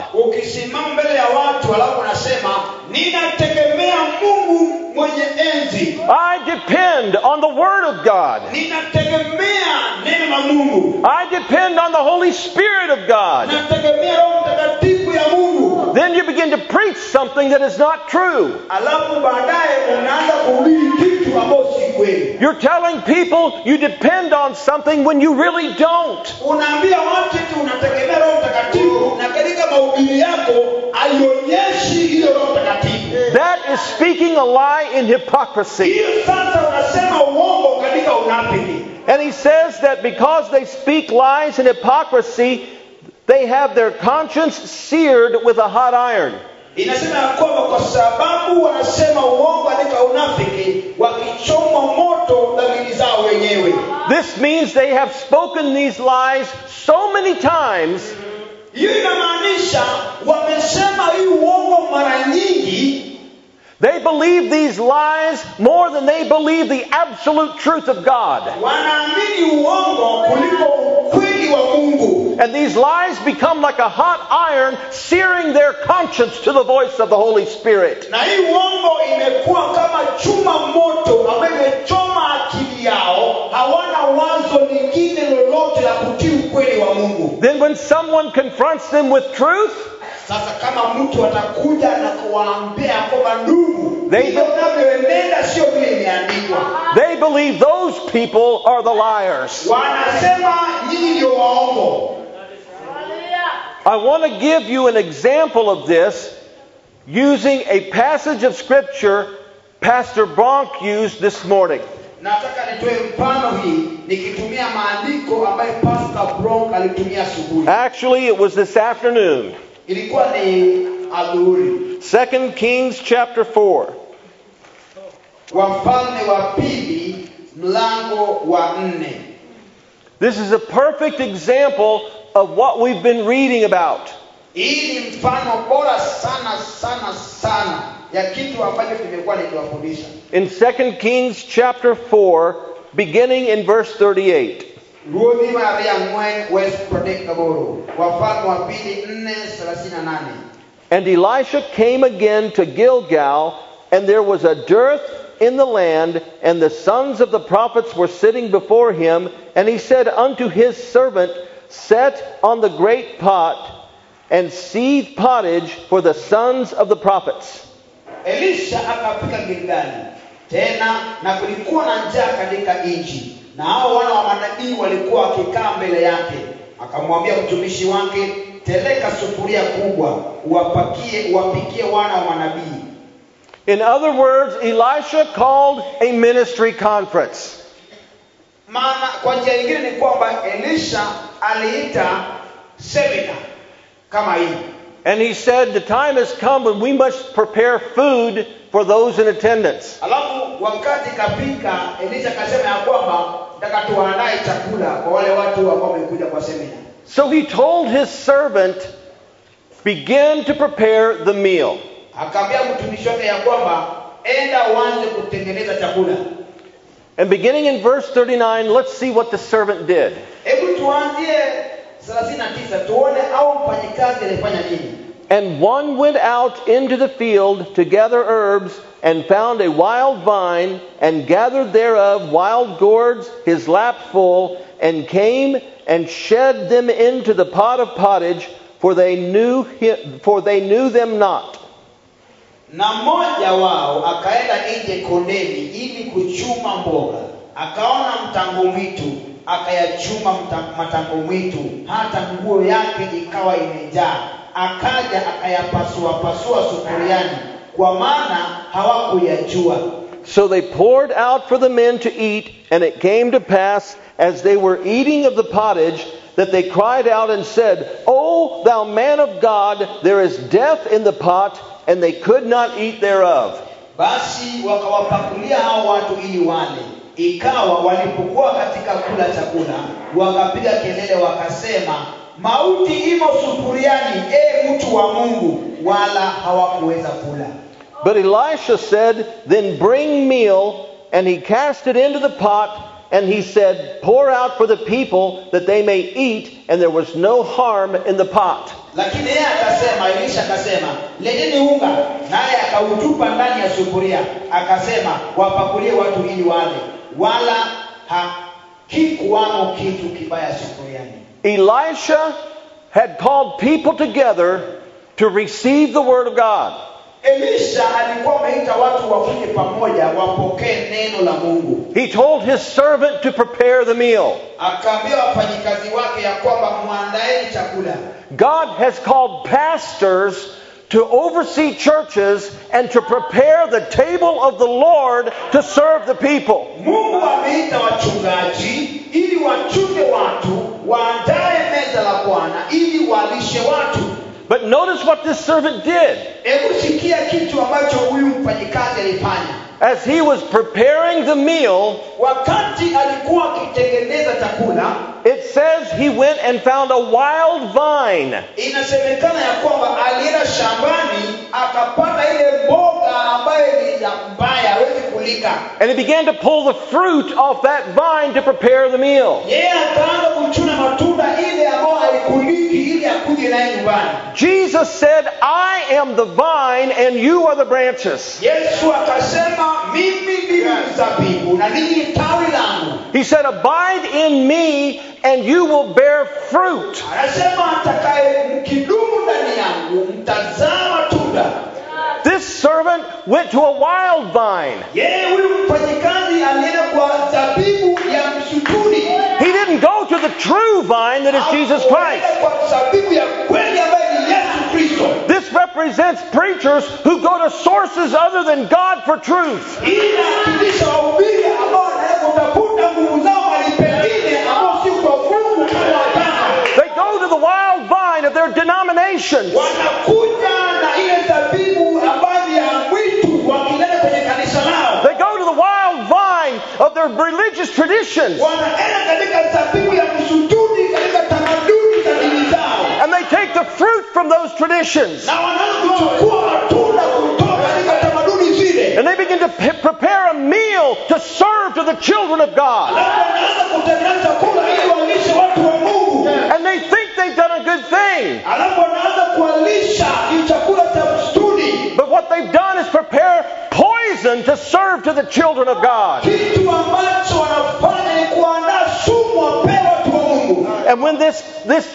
Speaker 1: I depend on the Word of God. I depend on the Holy Spirit of God. Then you begin to preach something that is not true. You're telling people you depend on something when you really don't. That is speaking a lie in hypocrisy. And he says that because they speak lies and hypocrisy, they have their conscience seared with a hot iron.
Speaker 2: Inasema ya kwamba kwa sababu wanasema uongo katika unafiki, wakichoma moto dhamiri zao wenyewe.
Speaker 1: This means they have spoken these lies so many times.
Speaker 2: Hiyo inamaanisha wamesema hii uongo mara nyingi.
Speaker 1: They believe these lies more than they believe the absolute truth of God.
Speaker 2: Wanaamini uongo kuliko ukweli wa Mungu.
Speaker 1: And these lies become like a hot iron, searing their conscience to the voice of the Holy Spirit.
Speaker 2: Na hii uongo imekuwa kama chuma moto ambayo imechoma akili yao, hawana wazo lingine lolote la kutii ukweli wa Mungu.
Speaker 1: Then when someone confronts them with truth,
Speaker 2: sasa kama mtu atakuja na kuwaambia kwamba ndugu,
Speaker 1: They-
Speaker 2: unavyoenenda sio vile imeandikwa,
Speaker 1: they believe those people are the liars.
Speaker 2: wanasema nyinyi ndio waongo.
Speaker 1: I want to give you an example of this using a passage of Scripture Pastor Bronk used this morning.
Speaker 2: Nataka nitoe mfano hii nikitumia maandiko ambayo Pastor Bronk alitumia asubuhi.
Speaker 1: Actually, it was this afternoon.
Speaker 2: Ilikuwa ni adhuhuri.
Speaker 1: 2 Kings chapter 4.
Speaker 2: Wafalme wa pili mlango wa 4.
Speaker 1: This is a perfect example of what we've been reading about.
Speaker 2: Hii ni mfano bora sana sana sana ya kitu ambacho kimekuwa nikiwafundisha.
Speaker 1: In 2 Kings chapter 4, beginning in verse 38.
Speaker 2: Ruodhi Maria Ngwen West Protect Kaboro. Wafalme wa pili 4:38.
Speaker 1: And Elisha came again to Gilgal, and there was a dearth in the land, and the sons of the prophets were sitting before him. And he said unto his servant, Set on the great pot, and seethe pottage for the sons of the prophets.
Speaker 2: Elisha akafika Gilgali. Tena na kulikuwa na njaa katika nchi. Na hao wana wa manabii walikuwa wakikaa mbele yake. Akamwambia mtumishi wake, teleka sufuria kubwa, uwapikie wana wa manabii.
Speaker 1: In other words, Elisha called a ministry conference.
Speaker 2: Maana kwa njia nyingine ni kwamba Elisha aliita seminar kama hii.
Speaker 1: And he said, the time has come when we must prepare food for those in attendance.
Speaker 2: Alafu wakati kapika, Elisha akasema ya kwamba nataka tuandae chakula kwa wale watu ambao wamekuja kwa seminar.
Speaker 1: So he told his servant, begin to prepare the meal.
Speaker 2: Akaambia mtumishi wake ya kwamba enda uanze kutengeneza chakula.
Speaker 1: And beginning in verse 39, let's see what the servant did.
Speaker 2: Hebu tuanzie 39 tuone au mfanyikazi alifanya nini.
Speaker 1: And one went out into the field to gather herbs, and found a wild vine, and gathered thereof wild gourds his lap full, and came and shed them into the pot of pottage, for they knew them not.
Speaker 2: Na mmoja wao akaenda nje kondeni ili kuchuma mboga. Akaona mtango mwitu, akayachuma matango mwitu, hata nguo yake ikawa imejaa. Akaja akayapasua sufuriani, kwa maana hawakuyajua.
Speaker 1: So they poured out for the men to eat, and it came to pass, as they were eating of the pottage, that they cried out and said, O thou man of God, there is death in the pot, and they could not eat thereof.
Speaker 2: Basi wakawapakulia hao watu ili wale. Ikawa walipokuwa katika kula chakula, wakapiga kelele wakasema, mauti imo sufuriani, mtu wa Mungu, wala hawakuweza kula.
Speaker 1: But Elisha said, Then bring meal, and he cast it into the pot, and he said, Pour out for the people, that they may eat, and there was no harm in the pot.
Speaker 2: Lakini yeye akasema, Elisha akasema, leteni unga, naye akautupa ndani ya sufuria, akasema, wapakulie watu ili wale, wala hakikuwamo kitu kibaya sufuriani.
Speaker 1: Elisha had called people together to receive the word of God.
Speaker 2: Elisha alikuwa ameita watu wakuje pamoja wapokee neno la Mungu.
Speaker 1: He told his servant to prepare the meal.
Speaker 2: Akaambia wafanyikazi wake ya kwamba muandaeni chakula.
Speaker 1: God has called pastors to oversee churches and to prepare the table of the Lord to serve the people.
Speaker 2: Mungu ameita wachungaji ili wachunge watu, waandae meza la Bwana ili walishe watu.
Speaker 1: But notice what this servant did.
Speaker 2: Hebu sikia kitu ambacho huyu mfanyikazi alifanya.
Speaker 1: As he was preparing the meal,
Speaker 2: wakati alikuwa akitengeneza chakula,
Speaker 1: it says he went and found a wild vine.
Speaker 2: Inasemekana ya kwamba alienda shambani akapata ile mboga ambayo ni mbaya, hawezi kulika.
Speaker 1: And he began to pull the fruit off that vine to prepare the meal.
Speaker 2: Yeye akaanza kuchuna matunda ile ambayo haikuliki ili akuje nayo nyumbani.
Speaker 1: Jesus said, I am the vine and you are the branches.
Speaker 2: Yesu akasema, mimi ndimi mzabibu na ninyi tawi langu.
Speaker 1: He said, abide in me and you will bear fruit.
Speaker 2: Anasema atakaye mkidumu ndani yangu mtazaa matunda.
Speaker 1: This servant went to a wild vine.
Speaker 2: Yeye huyu mfanyikazi alienda kwa zabibu ya msituni.
Speaker 1: He didn't go to the true vine that is Jesus Christ.
Speaker 2: Kwa zabibu ya kweli ambaye ni Yesu Kristo.
Speaker 1: This represents preachers who go to sources other than God for truth.
Speaker 2: Inawakilisha wahubiri ambao wanatafuta nguvu zao mahali pengine ambao si kwa Mungu kama wataka.
Speaker 1: They go to the wild vine of their denominations.
Speaker 2: Wanakuja na ile zabibu ambayo ni ya mwitu wakileta kwenye kanisa lao.
Speaker 1: They go to the wild vine of their religious traditions.
Speaker 2: Wanaenda katika zabibu ya msituni katika tamaduni za dini zao.
Speaker 1: And they take the fruit from those traditions.
Speaker 2: Na wanaanza kuchukua matunda kutoka katika tamaduni zile.
Speaker 1: And they begin to prepare a meal to serve to the children of God.
Speaker 2: Wanaanza kutengeneza chakula ili walishe watu wa Mungu.
Speaker 1: And they think they've done a good thing.
Speaker 2: Alafu wanaanza kuwalisha chakula cha msituni.
Speaker 1: But what they've done is prepare poison to serve to the children of God.
Speaker 2: Kitu ambacho wanafanya ni kuandaa sumu wapewe watu wa Mungu.
Speaker 1: And when this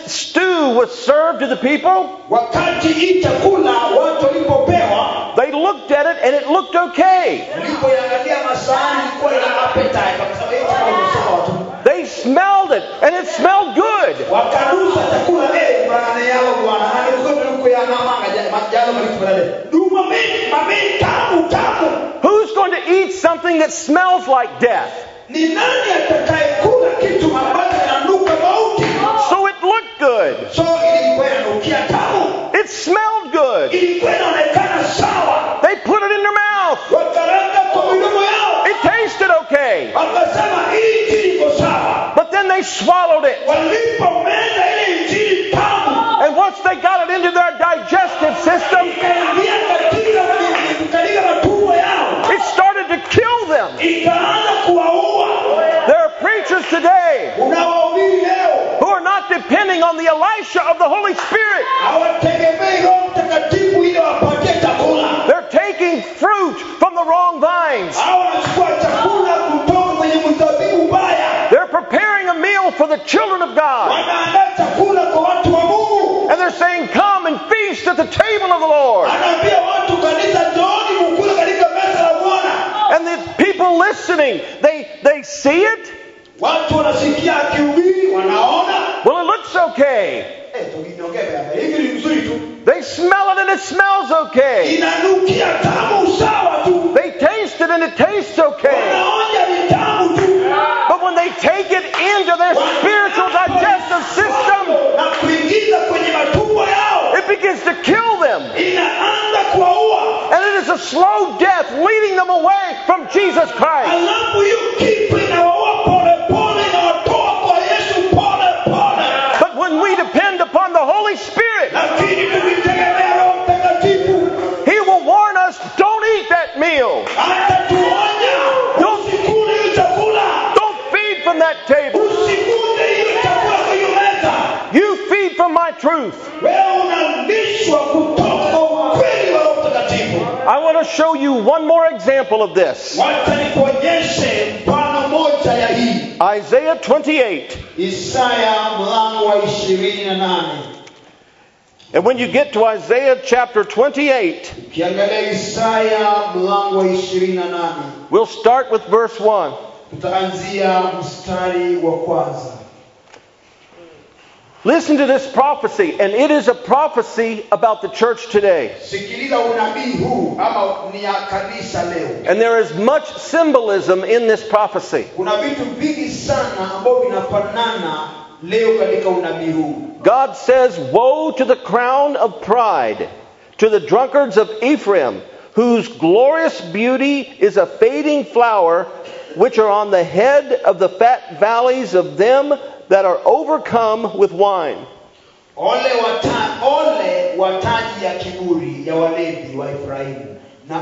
Speaker 1: stew was served to the people,
Speaker 2: wakati hii chakula watu walipopewa,
Speaker 1: they looked at it and it looked okay.
Speaker 2: walipoangalia masahani ilikuwa ina appetite kwa sababu watu.
Speaker 1: They smelled it and it smelled good.
Speaker 2: Wakanusa chakula bwana yao bwana alikuwa ya namanga majalo malipoale. Duma mimi tamu.
Speaker 1: Who's going to eat something that smells like death?
Speaker 2: Ni nani atakayekula kitu ambacho kinanuka mauti?
Speaker 1: So it looked good.
Speaker 2: So ilikuwa inanukia tamu.
Speaker 1: It smelled good.
Speaker 2: Ilikuwa inaonekana sawa.
Speaker 1: They put it in their mouth.
Speaker 2: Wakaranga kwa midomo yao.
Speaker 1: It tasted okay.
Speaker 2: Wakasema hii injili iko sawa.
Speaker 1: But then they swallowed it.
Speaker 2: Walipomeza ile injili tamu.
Speaker 1: And once they got it into their digestive system, it started to kill them. There are preachers today who are not depending on the Elisha of the Holy Spirit. They're taking fruit from the wrong vines. They're preparing a meal for the children of God. And they're saying, come and feast at the table of the Lord. And the people listening, they see it. Well, it looks okay. They smell it and it smells okay. They taste it and it tastes okay. But when they take it into their spiritual digestive system, it begins to kill them. And it is a slow death leading them away from Jesus Christ. But when we depend upon the Holy Spirit, He will warn us, don't eat that meal. Don't feed from that table. You feed from my truth. I want to show you one more example of this. Isaiah 28. And when you get to Isaiah chapter 28, we'll start with verse 1. Listen to this prophecy, and it is a prophecy about the church today.
Speaker 2: Sikiliza unabii huu ama ni ya kanisa leo.
Speaker 1: And there is much symbolism in this prophecy.
Speaker 2: Kuna vitu vingi sana ambavyo vinafanana leo katika unabii huu.
Speaker 1: God says, "Woe to the crown of pride, to the drunkards of Ephraim, whose glorious beauty is a fading flower, which are on the head of the fat valleys of them that are overcome with wine."
Speaker 2: Ole wa taji ya kiburi ya walevi wa Efraimu, na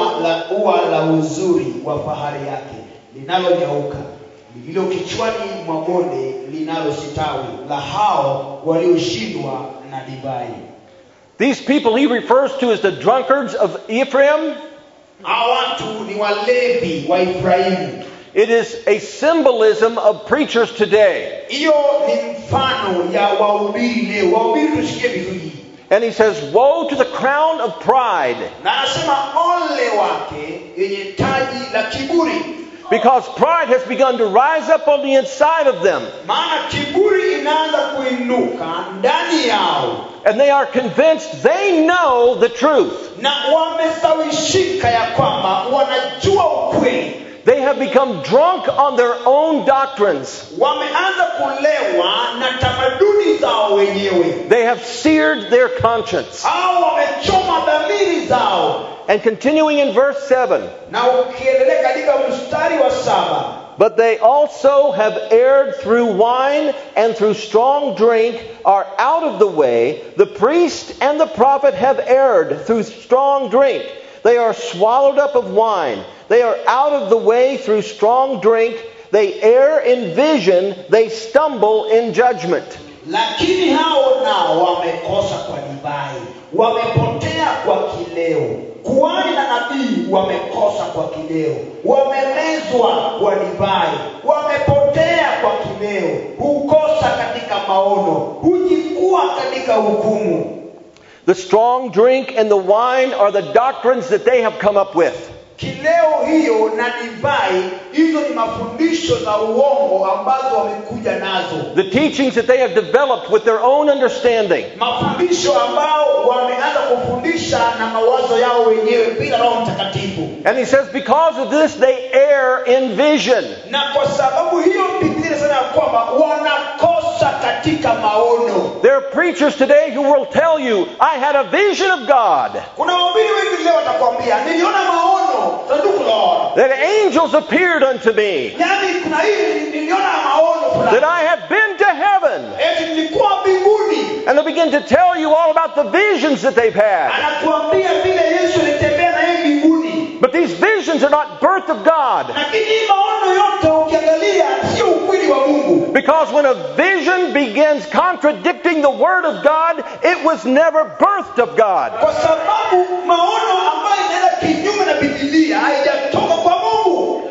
Speaker 2: ua la uzuri wa fahari yake linalonyauka, lililo kichwani mwa bonde linalositawi, la hao walioshindwa na divai.
Speaker 1: These people he refers to as the drunkards of Ephraim.
Speaker 2: Hao watu ni walevi wa Efraimu.
Speaker 1: It is a symbolism of preachers today.
Speaker 2: Hiyo ni mfano ya wahubiri leo. Wahubiri tusikie vizuri.
Speaker 1: And he says, "Woe to the crown of pride."
Speaker 2: Na anasema ole wake yenye taji la kiburi.
Speaker 1: Because pride has begun to rise up on the inside of them.
Speaker 2: Maana kiburi inaanza kuinuka ndani yao.
Speaker 1: And they are convinced they know the truth.
Speaker 2: Na wamesawishika ya kwamba wanajua ukweli.
Speaker 1: They have become drunk on their own doctrines.
Speaker 2: Wameanza kulewa na tamaduni zao wenyewe.
Speaker 1: They have seared their conscience.
Speaker 2: Hao wamechoma dhamiri zao.
Speaker 1: And continuing in verse 7.
Speaker 2: Na ukiendelea katika mstari wa 7.
Speaker 1: But they also have erred through wine and through strong drink, are out of the way. The priest and the prophet have erred through strong drink. They are swallowed up of wine. They are out of the way through strong drink. They err in vision. They stumble in judgment.
Speaker 2: Lakini hao nao wamekosa kwa divai, wamepotea kwa kileo. Kuhani na nabii wamekosa kwa kileo, wamemezwa kwa divai, wamepotea kwa kileo, hukosa katika maono, hujikua katika hukumu.
Speaker 1: The strong drink and the wine are the doctrines that they have come up with.
Speaker 2: Kileo hiyo na divai, hizo ni mafundisho za uongo ambazo wamekuja nazo.
Speaker 1: The teachings that they have developed with their own understanding.
Speaker 2: Mafundisho ambao wameanza kufundisha na mawazo yao wenyewe bila Roho Mtakatifu.
Speaker 1: And he says because of this they err in vision.
Speaker 2: Na kwa sababu hiyo Biblia inasema kwamba wanakosa katika maono.
Speaker 1: There are preachers today who will tell you, "I had a vision of God."
Speaker 2: Kuna wahubiri wengi leo watakwambia, niliona maono, sanduku la Bwana.
Speaker 1: That angels appeared unto me.
Speaker 2: Yaani kuna hili niliona maono fulani.
Speaker 1: That I have been to heaven.
Speaker 2: Eti nilikuwa mbinguni.
Speaker 1: And they begin to tell you all about the visions that they've had.
Speaker 2: Anakuambia vile Yesu alitembea na yeye mbinguni.
Speaker 1: But these visions are not birth of God.
Speaker 2: Lakini maono yote ukiangalia sio ukweli wa Mungu.
Speaker 1: Because when a vision begins contradicting the word of God, it was never birthed of God.
Speaker 2: Kwa sababu maono ambayo inaenda kinyume na Biblia haijatoka kwa Mungu.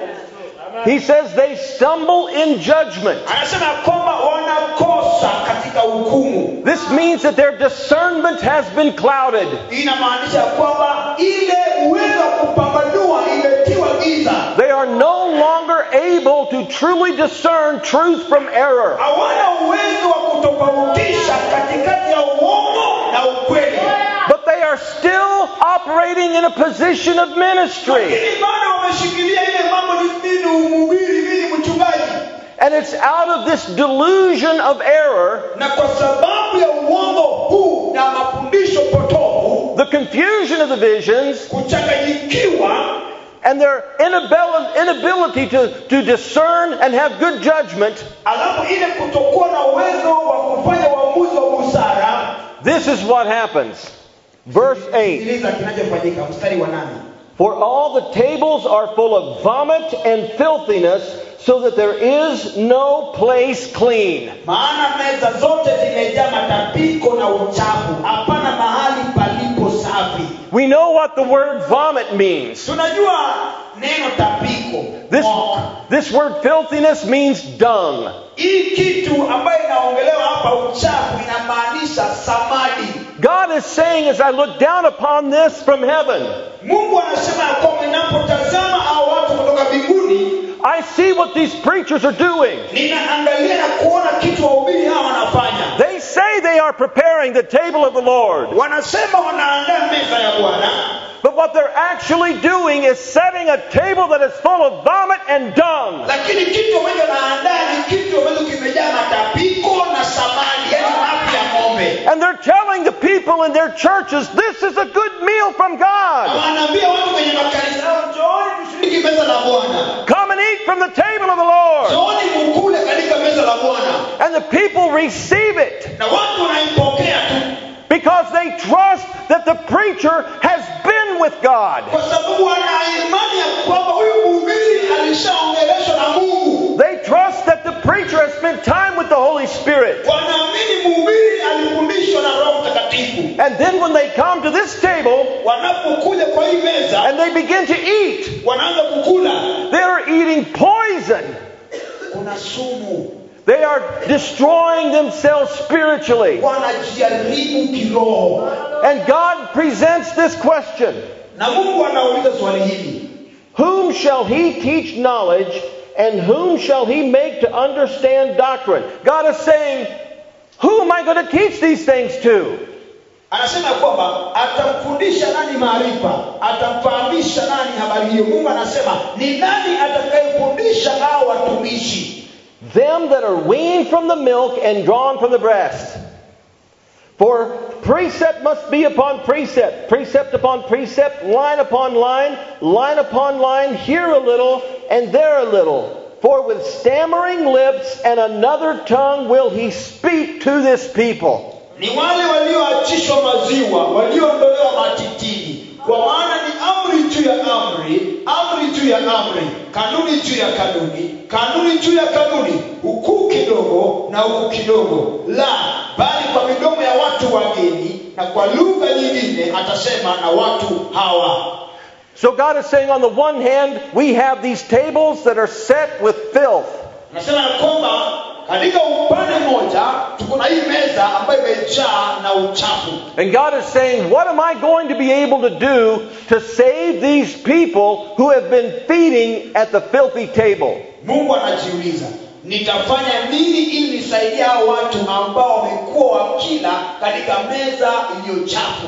Speaker 1: He says they stumble in judgment.
Speaker 2: Anasema kwamba wanakosa katika hukumu.
Speaker 1: This means that their discernment has been clouded.
Speaker 2: Inamaanisha kwamba ile uwezo wa kupambanua imetiwa giza.
Speaker 1: They are no longer able to truly discern truth from error.
Speaker 2: Hawana uwezo wa kutofautisha katikati ya uongo na ukweli.
Speaker 1: But they are still operating in a position of ministry.
Speaker 2: Lakini bado wameshikilia ile mambo ni mhubiri, ni mchungaji.
Speaker 1: And it's out of this delusion of error,
Speaker 2: na kwa sababu ya uongo huu na mafundisho potofu,
Speaker 1: the confusion of the visions,
Speaker 2: kuchanganyikiwa,
Speaker 1: and their inability to discern and have good judgment,
Speaker 2: alafu ile kutokuwa na uwezo wa kufanya uamuzi wa busara.
Speaker 1: This is what happens. Verse 8.
Speaker 2: Sikiliza kinachofanyika mstari wa 8.
Speaker 1: For all the tables are full of vomit and filthiness, so that there is no place clean.
Speaker 2: Maana meza zote zimejaa matapiko na uchafu, hapana mahali palipo safi.
Speaker 1: We know what the word vomit means.
Speaker 2: Tunajua neno tapiko.
Speaker 1: This word filthiness means dung.
Speaker 2: Hii kitu ambayo inaongelewa hapa uchafu inamaanisha samadi.
Speaker 1: God is saying as I look down upon this from heaven,
Speaker 2: Mungu anasema kwamba ninapotazama hao watu kutoka mbinguni,
Speaker 1: I see what these preachers are doing.
Speaker 2: ninaangalia na kuona kitu wahubiri hawa wanafanya.
Speaker 1: They are preparing the table of the Lord.
Speaker 2: Wanasema wanaandaa meza ya Bwana.
Speaker 1: But what they're actually doing is setting a table that is full of vomit and dung.
Speaker 2: Lakini kitu ambacho wanaandaa ni kitu ambacho kimejaa matapiko na samadi, yani mapi ya ng'ombe.
Speaker 1: And they're telling the people in their churches, this is a good meal from God.
Speaker 2: Wanaambia watu kwenye makanisa yao, njooni tushiriki meza la Bwana.
Speaker 1: Come and eat from the table of the Lord.
Speaker 2: Njooni mkule katika meza la Bwana.
Speaker 1: And the people receive it.
Speaker 2: Na watu wanaipokea tu.
Speaker 1: Because they trust that the preacher has been with God.
Speaker 2: Kwa sababu wana imani ya kwamba huyu mhubiri alishaongeleshwa na Mungu.
Speaker 1: They trust that the preacher has spent time with the Holy Spirit.
Speaker 2: Wanaamini mhubiri alifundishwa na Roho Mtakatifu.
Speaker 1: And then when they come to this table,
Speaker 2: wanapokuja kwa hii meza,
Speaker 1: and they begin to eat,
Speaker 2: wanaanza kukula,
Speaker 1: they're eating poison.
Speaker 2: kuna sumu.
Speaker 1: They are destroying themselves spiritually.
Speaker 2: Wanajaribu kiroho.
Speaker 1: And God presents this question.
Speaker 2: Na Mungu anauliza swali hili.
Speaker 1: Whom shall he teach knowledge, and whom shall he make to understand doctrine? God is saying, who am I going to teach these things to?
Speaker 2: Anasema kwamba atamfundisha nani maarifa, atamfahamisha nani habari hiyo. Mungu anasema ni nani atakayefundisha hao watumishi?
Speaker 1: Them that are weaned from the milk and drawn from the breast. For precept must be upon precept, precept upon precept, line upon line, line upon line, here a little and there a little. For with stammering lips and another tongue will he speak to this people.
Speaker 2: Ni wale walioachishwa maziwa, walioondolewa matitini. Kwa maana ni amri juu ya amri, amri juu ya amri, kanuni juu ya kanuni, kanuni juu ya kanuni, huku kidogo na huku kidogo. La, bali kwa midomo ya watu wageni na kwa lugha nyingine atasema na watu hawa.
Speaker 1: So God is saying, on the one hand, we have these tables that are set with filth.
Speaker 2: Nasema kwamba katika upande mmoja tuko na hii meza ambayo imejaa na uchafu.
Speaker 1: And God is saying, what am I going to be able to do to save these people who have been feeding at the filthy table?
Speaker 2: Mungu anajiuliza, nitafanya nini ili nisaidie hao watu ambao wamekuwa wakila katika meza iliyo chafu?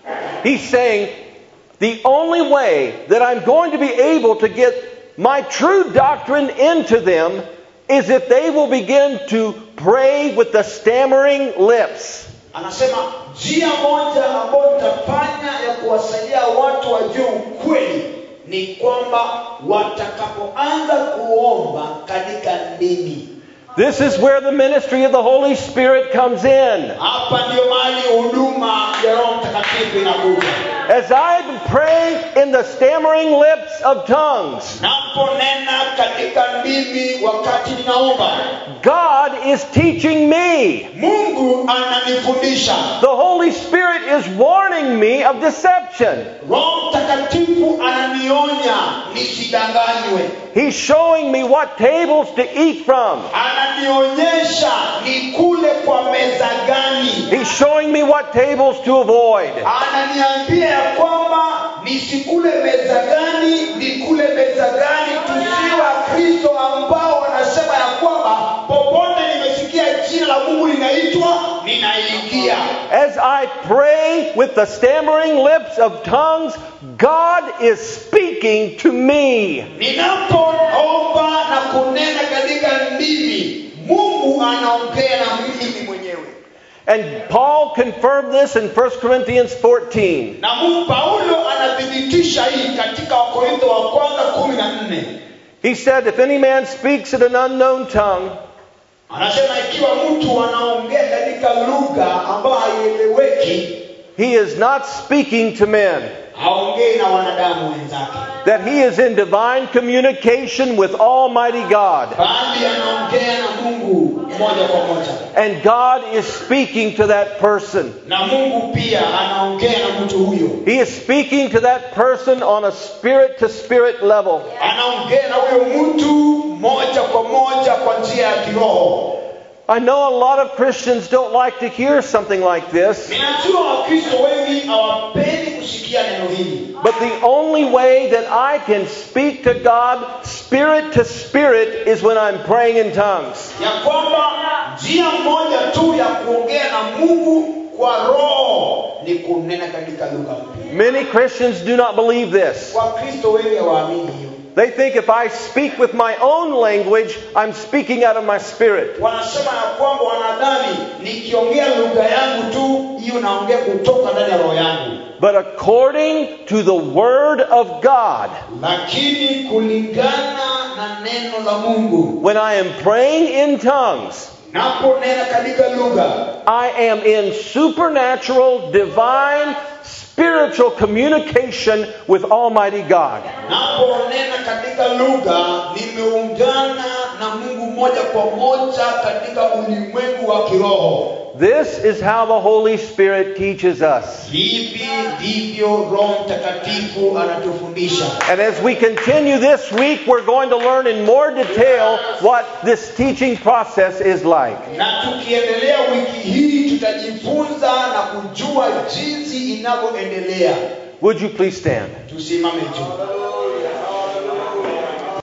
Speaker 1: He's saying, the only way that I'm going to be able to get my true doctrine into them is if they will begin to pray with the stammering lips.
Speaker 2: Anasema njia moja ambayo nitafanya ya kuwasaidia watu wajue ukweli ni kwamba watakapoanza kuomba katika ndimi.
Speaker 1: This is where the ministry of the Holy Spirit comes in.
Speaker 2: Hapa ndio mahali huduma ya Roho Mtakatifu inakuja.
Speaker 1: As I pray in the stammering lips of tongues,
Speaker 2: naponena katika ndimi wakati ninaomba,
Speaker 1: God is teaching me.
Speaker 2: Mungu ananifundisha.
Speaker 1: The Holy Spirit is warning me of deception.
Speaker 2: Roho Mtakatifu ananionya nisidanganywe.
Speaker 1: He's showing me what tables to eat from.
Speaker 2: Ananionyesha nikule kwa meza gani.
Speaker 1: He's showing me what tables to avoid.
Speaker 2: Ananiambia ya kwamba nisikule meza gani, nikule meza gani. Tusiwe Wakristo ambao wanasema ya kwamba popote nimesikia jina la Mungu linaitwa ninaingia.
Speaker 1: As I pray with the stammering lips of tongues, God is speaking to me.
Speaker 2: Ninapoomba na kunena katika ndimi, Mungu anaongea na mimi mwenyewe.
Speaker 1: And Paul confirmed this in 1 Corinthians 14.
Speaker 2: Na Paulo anathibitisha hii katika Wakorintho wa kwanza 14.
Speaker 1: He said, if any man speaks in an unknown tongue,
Speaker 2: anasema ikiwa mtu anaongea katika lugha ambayo haieleweki,
Speaker 1: he is not speaking to men.
Speaker 2: haongei na wanadamu wenzake.
Speaker 1: That he is in divine communication with Almighty God.
Speaker 2: Bali anaongea na Mungu moja kwa moja.
Speaker 1: And God is speaking to that person.
Speaker 2: Na Mungu pia anaongea na mtu huyo.
Speaker 1: He is speaking to that person on a spirit-to-spirit level.
Speaker 2: Anaongea na huyo mtu moja kwa moja kwa njia ya kiroho.
Speaker 1: I know a lot of Christians don't like to hear something like this.
Speaker 2: Ninajua Wakristo wengi hawapendi kusikia neno hili.
Speaker 1: But the only way that I can speak to God spirit to spirit is when I'm praying in tongues.
Speaker 2: Ya kwamba njia moja tu ya kuongea na Mungu kwa roho ni kunena katika lugha mpya.
Speaker 1: Many Christians do not believe this.
Speaker 2: Wakristo wengi hawaamini hiyo.
Speaker 1: They think if I speak with my own language, I'm speaking out of my spirit.
Speaker 2: Wanasema ya kwamba wanadhani nikiongea lugha yangu tu, hiyo naongea kutoka ndani ya roho yangu.
Speaker 1: But according to the Word of God,
Speaker 2: lakini kulingana na neno la Mungu,
Speaker 1: when I am praying in tongues,
Speaker 2: naponena katika lugha,
Speaker 1: I am in supernatural, divine, spiritual communication with Almighty God.
Speaker 2: Naponena katika lugha, nimeungana na Mungu moja kwa moja katika ulimwengu wa kiroho.
Speaker 1: This is how the Holy Spirit teaches us.
Speaker 2: Hivi ndivyo Roho Mtakatifu anatufundisha.
Speaker 1: And as we continue this week, we're going to learn in more detail what this teaching process is like.
Speaker 2: Na tukiendelea wiki hii tutajifunza na kujua jinsi inavyoendelea.
Speaker 1: Would you please stand?
Speaker 2: Tusimame juu.